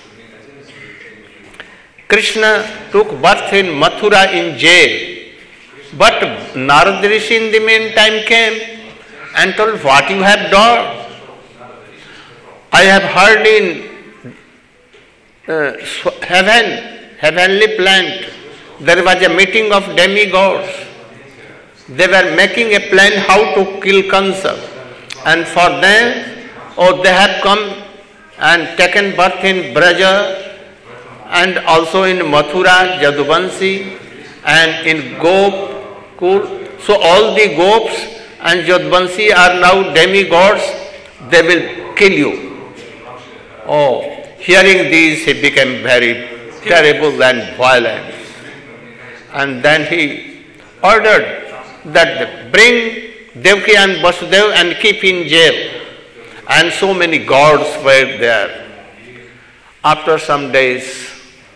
Krishna took birth in Mathura in jail. But Narad Rishi in the meantime came and told, what you have done? I have heard in uh, heaven, heavenly plant, there was a meeting of demigods. They were making a plan how to kill Kansa. And for them, oh, they have come and taken birth in Braja and also in Mathura, Jaduvanshi and in Gopkul. So all the Gops and Jaduvanshi are now demigods. They will kill you. Oh, hearing these, he became very terrible and violent. And then he ordered that bring Devaki and Vasudeva and keep in jail. And so many gods were there. After some days,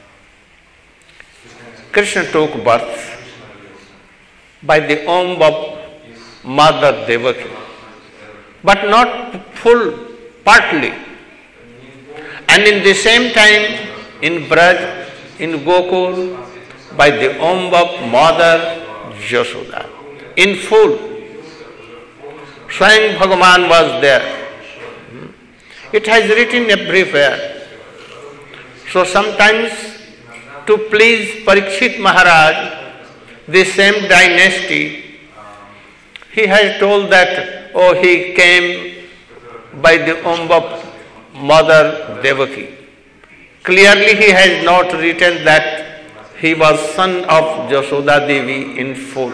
Krishna took birth by the womb of Mother Devaki, but not full, partly. And in the same time, in Braj, in Gokul, by the womb of Mother Yashoda. In full, Swayam Bhagavan was there. It has written everywhere. So sometimes to please Parikshit Maharaj, the same dynasty, he has told that, oh, he came by the womb of Mother Devaki. Clearly he has not written that he was son of Yashoda Devi in full.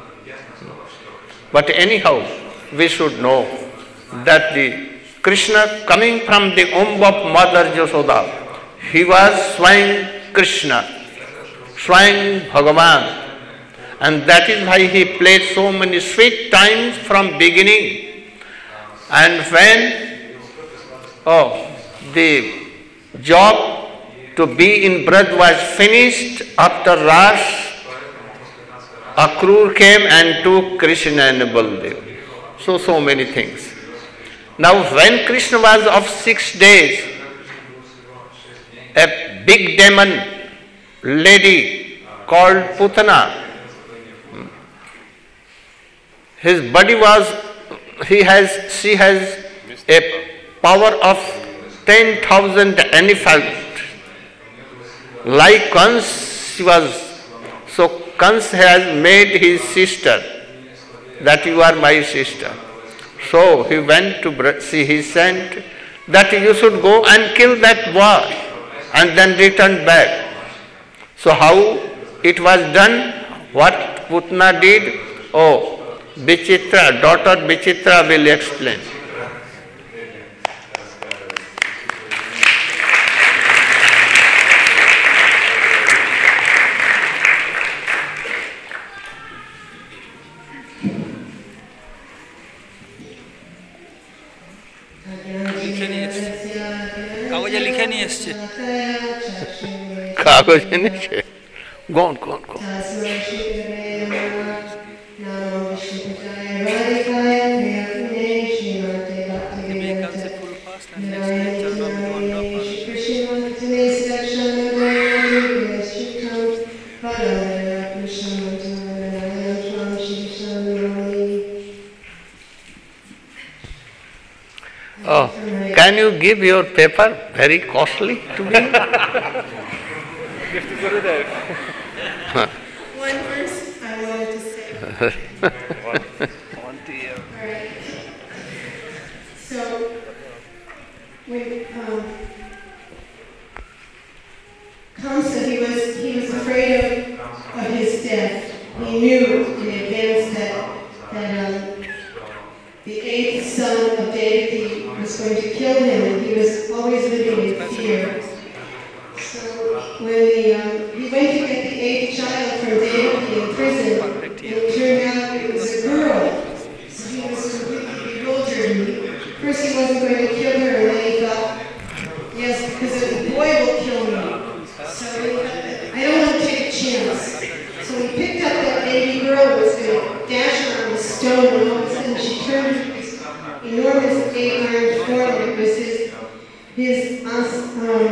But anyhow, we should know that the Krishna coming from the womb of Mother Yashoda, he was Swayam Krishna, Swayam Bhagavan. And that is why he played so many sweet times from beginning. And when oh, the job to be in Braj was finished after Ras, Akrur came and took Krishna and Baldev. So, so many things. Now, when Krishna was of six days, a big demon lady called Putana, his body was, he has, she has a power of ten thousand elephants. Like Kans, she was, so Kans has made his sister, that you are my sister. So he went to see, he sent that you should go and kill that boy and then return back. So how it was done, what Putna did, oh, Vichitra, daughter Vichitra will explain. কাগজে নিচে কোন কোন কোন Oh, can you give your paper? Very costly to me. One verse I wanted to say. one, one dear. Right. So, when um, Kamsa, he was he was afraid of, of his death. He knew in advance that that um, the eighth son of Devaki was going to kill him, and he was always living in fear. So when the, um, he went to get the eighth child from Devaki in prison, and it turned out it was a girl. So he was completely bewildered. First he wasn't going to kill her, and then he thought, yes, because a boy will kill me. So he thought, I don't want to take a chance. So he picked up that baby girl and was going to dash her on the stone, and all of a sudden she turned into this enormous eight-armed form. It was his, his um,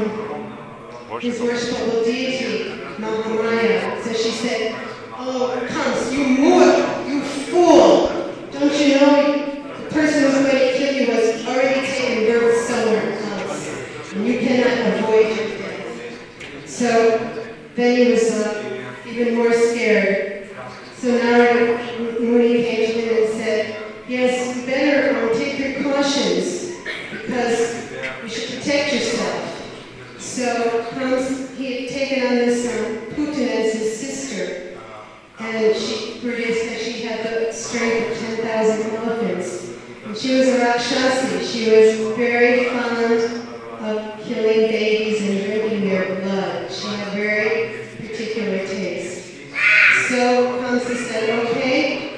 his worshipable deity, Mahamaya. So she said, oh, Kams, you moor, you fool! Don't you know the person who's going to kill you has already taken birth somewhere else, and you cannot avoid your death. So then he was uh, even more scared. So Narada Muni came to him and said, yes, you better um, take precautions, because you should protect yourself. So Kams, he had taken on this um, Putin as his sister, and she produced that she had the strength of ten thousand elephants. And she was a Rakshasi. She was very fond of killing babies and drinking their blood. She had very particular taste. So Kamsa said, okay,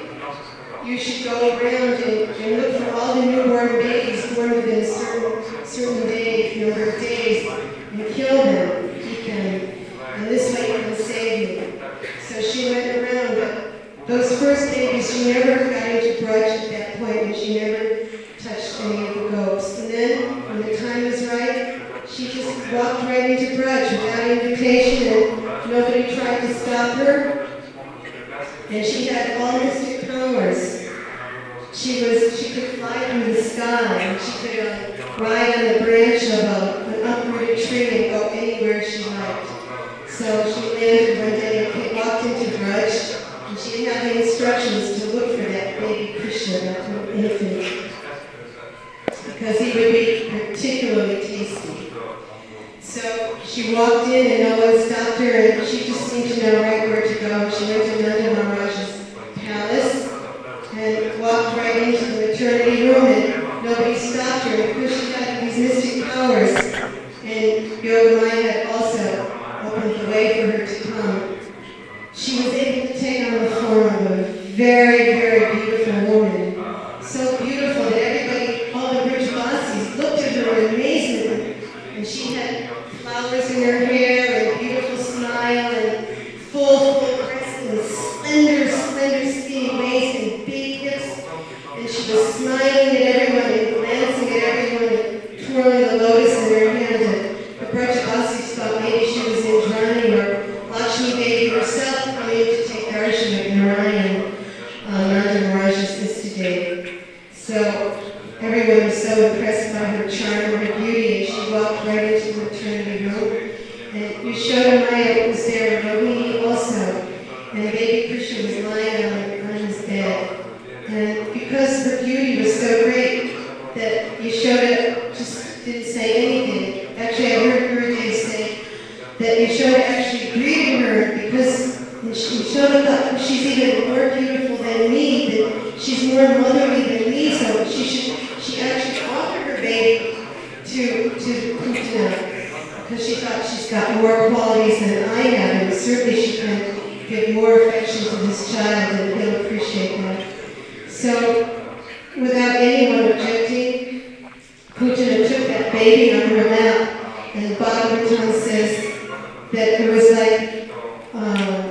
you should go around and, and look for all the newborn babies born within a certain, certain day, number of days, and kill them, keep them, and this way you can save me. So she went around, but those first babies, she never got into Braj at that point, and she never touched any of the goats. And then, when the time was right, she just walked right into Braj without invitation, and nobody tried to stop her. And she had all mystic powers. She was, she could fly through the sky, and she could uh, ride on the branch of a, an uprooted tree and go anywhere she liked. So she landed one day and walked into Braj, and she had the instructions to look for that baby Krishna, that little infant, because he would be particularly tasty. So she walked in, and no one stopped her, and she just seemed to know right where to go. She went to Nanda Maharaj's palace and walked right into the maternity room, and nobody stopped her because she had these mystic powers. And Yogamaya had also opened the way for her to come. She was able to take on the form of a very, very beautiful woman. So beautiful that everybody, all the rich Vasis, looked at her in amazement. And she had flowers in her hair and a beautiful smile and full, full breasts and slender smiling at everyone and glancing at everyone and twirling the lotus in her hand. And the Brajavasis thought maybe she was Indrani or Lakshmi Devi herself coming to take darshan of Narayan, uh, Nanda Maharaj's Istadeva. So everyone was so impressed by her charm and her beauty, and she walked right into the maternity room. And Yashoda Maya was there, and Rohini also. And baby Krishna was lying on, on his bed. And because her beauty was so great that Yashoda just didn't say anything. Actually, I heard Gurudev say that Yashoda actually greeted her because Yashoda thought she's even more beautiful than me, that she's more motherly than me, so she should, she actually offered her baby to, to Putana because she thought she's got more qualities than I have, and certainly she can give more affection to this child, and he'll appreciate that. So, without anyone objecting, Putana took that baby on her lap, and Bhagavatam says that it was like uh,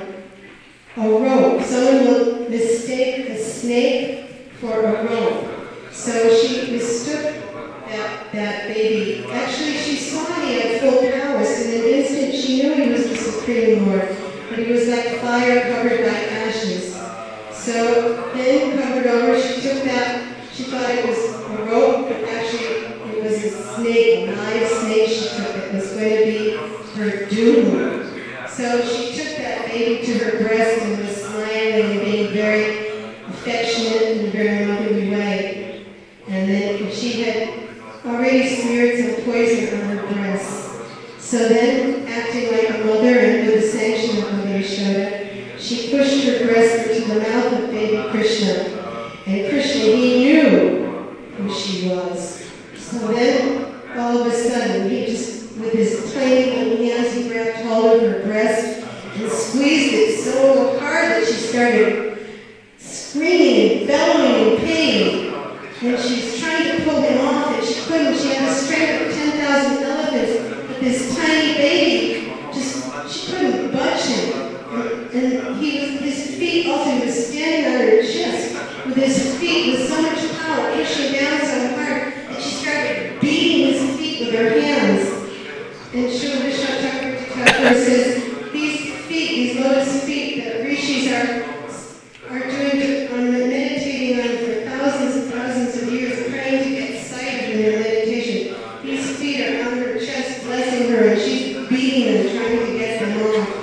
a rope. Someone will mistake a snake for a rope. So she mistook that, that baby. Actually, she saw he had full prowess. In an instant, she knew he was the Supreme Lord. But he was like fire covered by ashes. So then, covered over, she took that, she thought it was a rope, but actually it was a snake, a live snake she took that was going to be her doom. So she took that baby to her breast and was smiling and being very affectionate in a very motherly way. And then she had already smeared some poison on her breast. So then, acting like a mother and with the sanction of Mother Yashoda, she pushed her breast into the mouth of baby Krishna. And Krishna, he knew who she was. So then, all of a sudden, he just, with his tiny little hands, he grabbed hold of her breast and squeezed it so hard that she started screaming and bellowing in pain. And she's trying to pull him off, and she couldn't. She had the strength of ten thousand elephants, but this tiny baby, just, she couldn't budge him. And he was, his feet also, he was standing on her chest with his feet with so much power, pushing down so hard that she started beating his feet with her hands. And Srila Vishnu Thakur says, these feet, these lotus feet that rishis are, are doing, are meditating on for thousands and thousands of years, praying to get sighted in their meditation. These feet are on her chest, blessing her, and she's beating them, trying to get them off.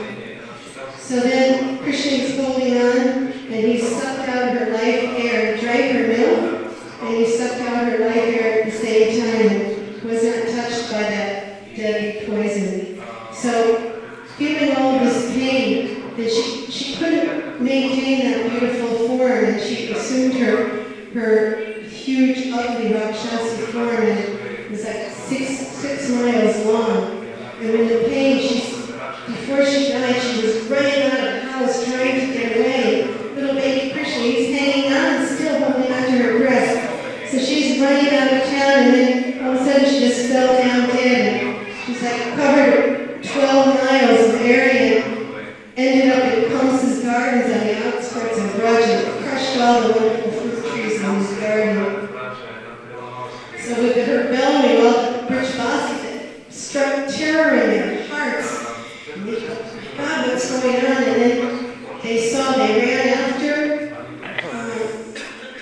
So then Krishna is holding on, and he sucked out her life air, drank her milk, and he sucked out her life air at the same time, and was not touched by that deadly poison. So, given all of this pain, that she, she couldn't maintain that beautiful form, and she assumed her her huge, ugly Rakshasi form, and it was like six six miles long. And in the pain, she's before she died, she was running out of the house trying to get away. Little baby Krishna, he's hanging on, still holding onto her breast. So she's running out of town, and then all of a sudden she just fell down dead. And she's like covered twelve miles of area and ended up in Kamsa's gardens on the outskirts of Braj and crushed all the wonderful fruit trees in his garden. So with her bellowing, all the Brajavasis struck terror in their hearts. God, what's going on? And then they saw, they ran after um,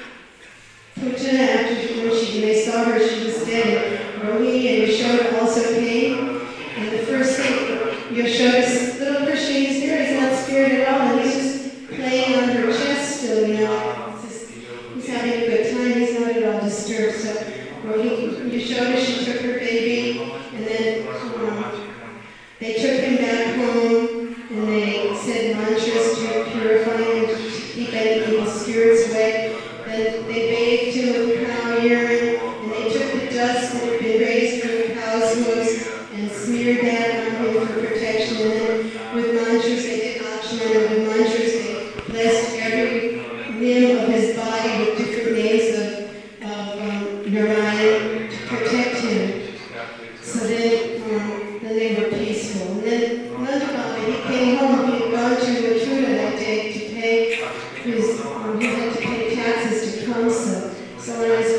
Putana after when she, they saw her, she was dead. And Rohini and Yashoda also came. And the first thing, Yashoda said, little Krishna, he's there, he's not scared at all. And he's just playing on her chest still, you know. Just, he's having a good time, he's not at all disturbed. So Rohini, Yashoda, she took her baby, and then um, they took him back home, and they said mantras to purify him, to keep any evil spirits away. Then they bathed him with cow urine, and they took the dust that had been raised from the cow's hooves and smeared that on him for protection. And then with mantras, they did Lakshmana, and with mantras, they blessed every limb of his body with different names of, of um, Narayan to protect him. So then, um, then they were peaceful. And then Nanda Baba, he came home, he had gone to Mathura that day to pay his, um, he had to pay taxes to Kamsa. So on his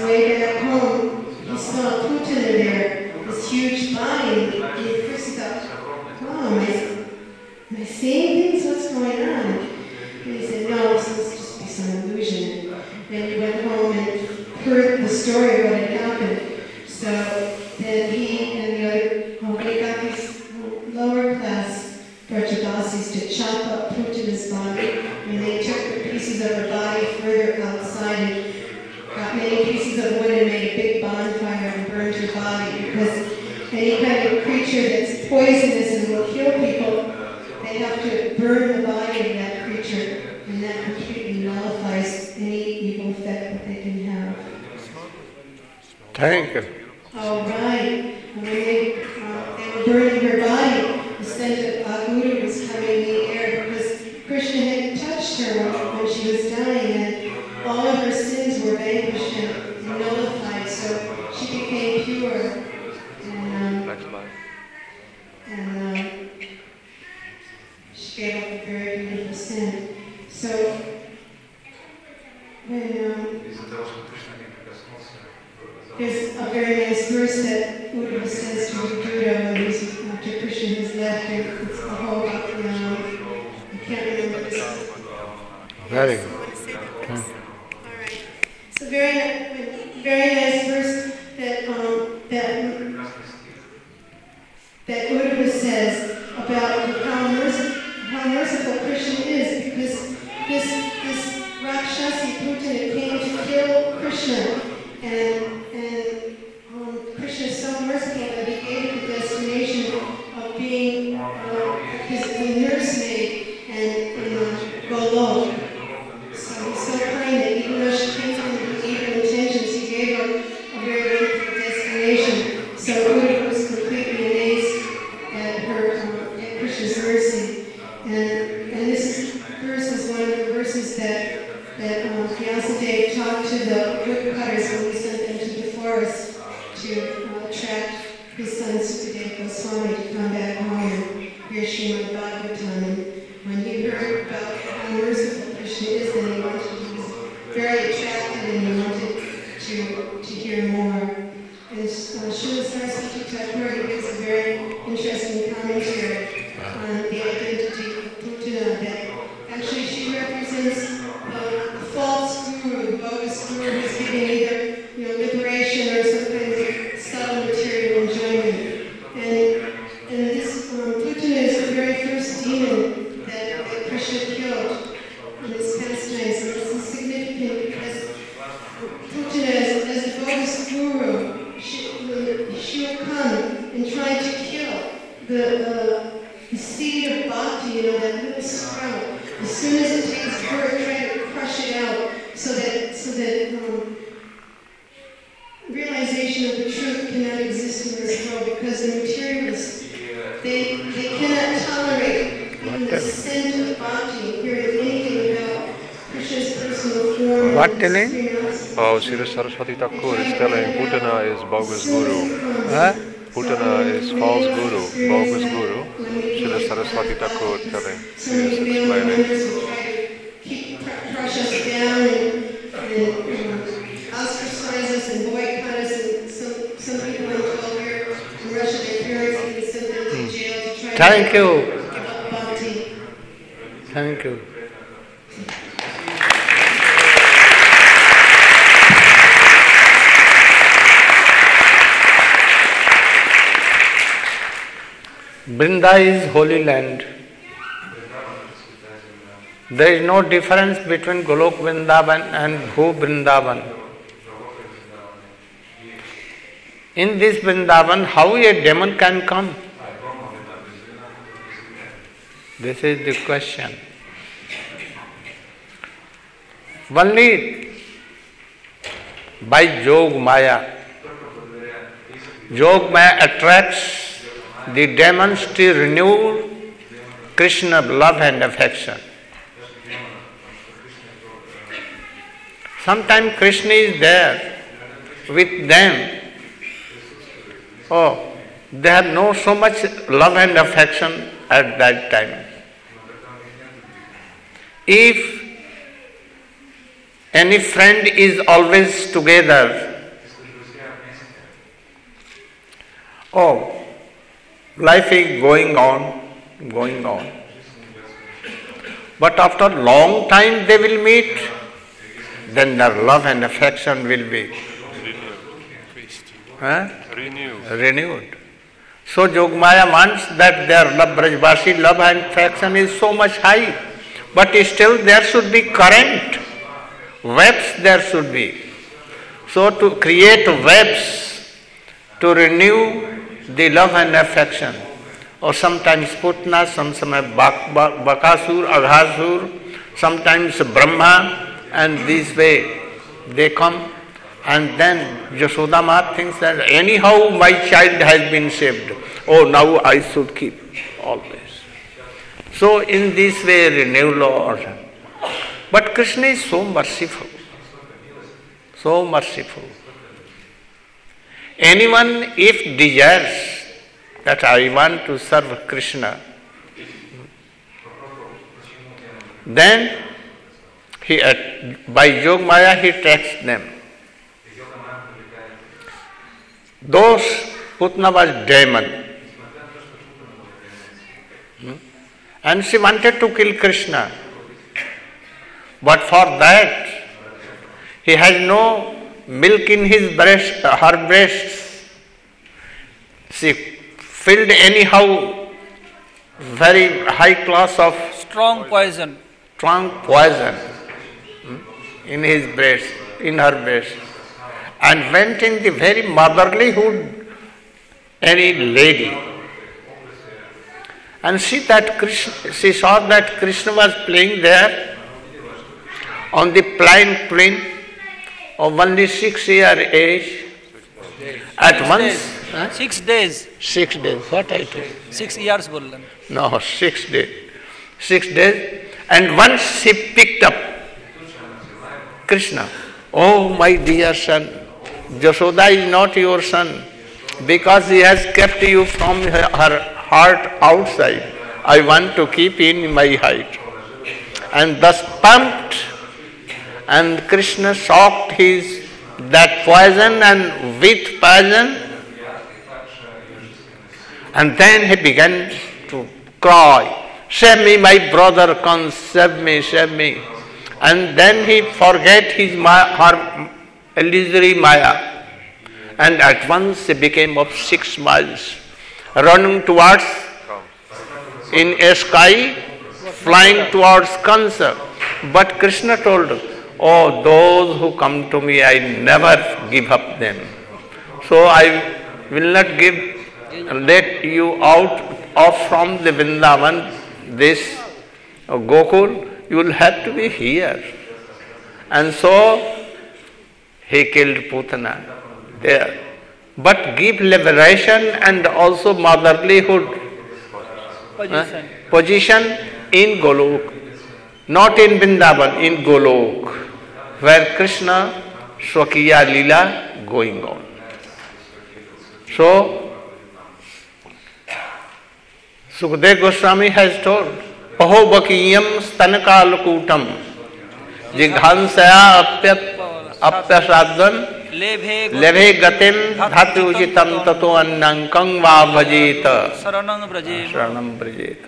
way back home, he saw Putana there, this huge body, and he first thought, wow, am I, am I seeing things? What's going on? And he said, no, this must just be some illusion. And he went home and heard the story of what had happened. So then he and the other, oh, they got these lower class Brajavasis to chop up Putana's body, and they took the pieces of her body further outside and got many pieces of wood and made a big bonfire and burned her body, because any kind of creature that's poisonous and will kill people, they have to burn the body of that creature, and that completely nullifies any evil effect that they can have. Thank you. Oh, right. When they, uh, they were burning her body, the scent of Aguru was coming in the air because Krishna had touched her when, when she was dying, and all of her sins were vanquished and nullified, so she became pure. And, um, and um, she gave up a very beautiful scent. So, when, um, there's a very nice verse that Uddhava says to Buddha when he's, after Krishna has left, and it's the whole about the, um, I can't remember this. Very good. Okay. All right. It's a very, very nice verse that um, that that Uddhava says about how merciful, how merciful Krishna is, because this this Rakshasi Putana came to kill Krishna, and and um, Krishna is so merciful that he gave her the destination of being uh, his the nursemaid and in uh, Golok. So he's so kind that even though she came to him with evil intentions, he gave her a very wonderful destination. So Uddhava was completely amazed at her um, at Krishna's mercy. And and this verse is one of the verses that that um, Vyasadeva taught to the woodcutters when he sent them to the forest to uh, attract his son Sukadeva Goswami to come back home and hear Srimad Bhagavatam. And when he heard about how merciful Krishna is, then he wanted, he was very attracted and he wanted to to hear more. And uh, Srila Saraswati Thakur, he gives a very interesting commentary on the identity of Putana, that actually she represents uh, a false guru, the bogus guru who's giving either you know, liberation or some kind of subtle material enjoyment. And, and this um, Putana is the very first demon that, that Krishna killed in his pastimes. And this is significant because Putana, as, as the bogus guru, she, she would come and try to kill the, uh, the seed of bhakti, you know, that little sprout. As soon as it takes birth, try to crush it out so that so that um, realization of the truth cannot exist in this world, because the materialists, they they cannot tolerate even the scent of bhakti, hearing anything about Krishna's personal form. What telling? Oh, Srila Saraswati Thakur is telling Putana is bogus guru. Huh? Putana is false guru, bogus guru. Srila Saraswati Thakur telling, she is explaining. Keep crush us down and, and um, ostracize us and boycott us, and some some people I'm told here in Russia, their parents even sent them to jail to try Thank to you. give up bhakti. Thank you. Vrinda is holy land. There is no difference between Golok Vrindavan and Bhu Vrindavan. In this Vrindavan, how a demon can come? This is the question. Only by Yog Maya. Yog Maya attracts the demons to renew Krishna love and affection. Sometimes Krishna is there with them. Oh, they have no so much love and affection at that time. If any friend is always together, Oh, life is going on, going on. But after a long time they will meet, then their love and affection will be huh? renewed. renewed. So Jogmaya wants that their love, Brajvasi love and affection is so much high, but still there should be current, webs there should be. So to create webs, to renew the love and affection, or sometimes Putna, sometimes Bakasur, Aghasur, sometimes Brahma, and this way they come. And then Yasodama thinks that anyhow my child has been saved. Oh, now I should keep always. So in this way renew Lord. But Krishna is so merciful. So merciful. Anyone if desires that I want to serve Krishna, then he by Yogmaya he takes them. Those Putna was demon. Hmm? And she wanted to kill Krishna. But for that, he has no milk in his breast, her breasts. She filled anyhow very high class of Strong poison. strong poison hmm, in his breast, in her breast. And went in the very motherlyhood, any lady. And see that Krishna, she saw that Krishna was playing there on the plain plain of only six year age. At once, huh? Six days. Six days. What I told? Six years बोल No, six days. Six days. And once she picked up Krishna. Oh, my dear son, Jashoda is not your son, because he has kept you from her, her heart outside. I want to keep in my height. And thus pumped, and Krishna shocked his that poison and with poison, and then he began to cry, "Save me, my brother, come, save me, save me." And then he forget his her illusory Maya, and at once he became of six miles, running towards in a sky, flying towards Kansa. But Krishna told, "Oh, those who come to me, I never give up them. So I will not give, let you out off from the Vrindavan, this Gokul, you will have to be here." And so he killed Putana there. But give liberation and also motherlyhood Position. uh, position in Golok, not in Vrindavan, in Golok, where Krishna Swakiya Leela going on. So Sukadeva Goswami has told, "Pahobakiyam stanakalukutam jighansaya apyat apyasadvan लेभे गतिम धातु उचितम ततो अन्नंकं वा भजेत शरणं ब्रजेम शरणं ब्रजेत."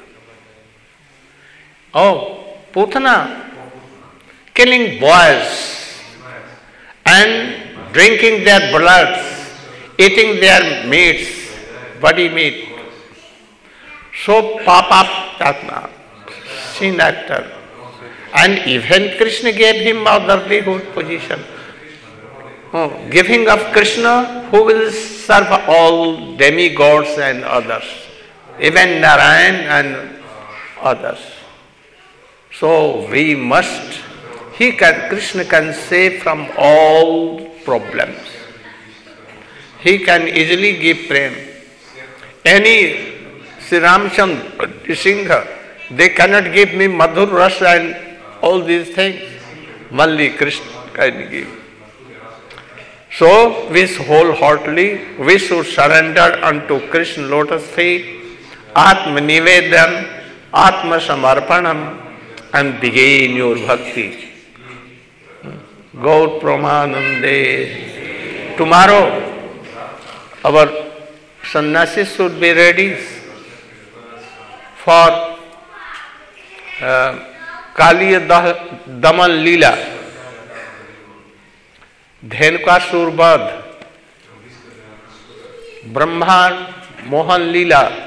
Oh, Putana killing boys and drinking their blood, eating their meats, body meat. So Papa Tatma, sin actor. And even Krishna gave him motherlyhood position. Oh, giving of Krishna, who will serve all demigods and others, even Narayan and others. So we must, he can, Krishna can save from all problems. He can easily give prem. Any Sri Ramchandra, Singha, they cannot give me Madhur Rasa and all these things. Only Krishna can give. So, we wholeheartedly, we should surrender unto Krishna lotus feet, Atma Nivedam, Atma Samarpanam, and begin your bhakti. Gaur Pramanande. Tomorrow, our sannyasis should be ready for uh, Kaliya Daman Leela, Dhenukasur Badh, Brahman Mohan Leela,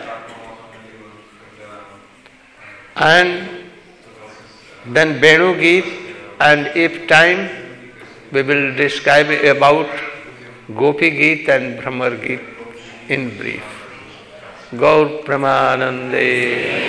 and then Venu Geet, and if time we will describe about Gopi Geet and Brahmar Geet in brief. Gaur Pramanande.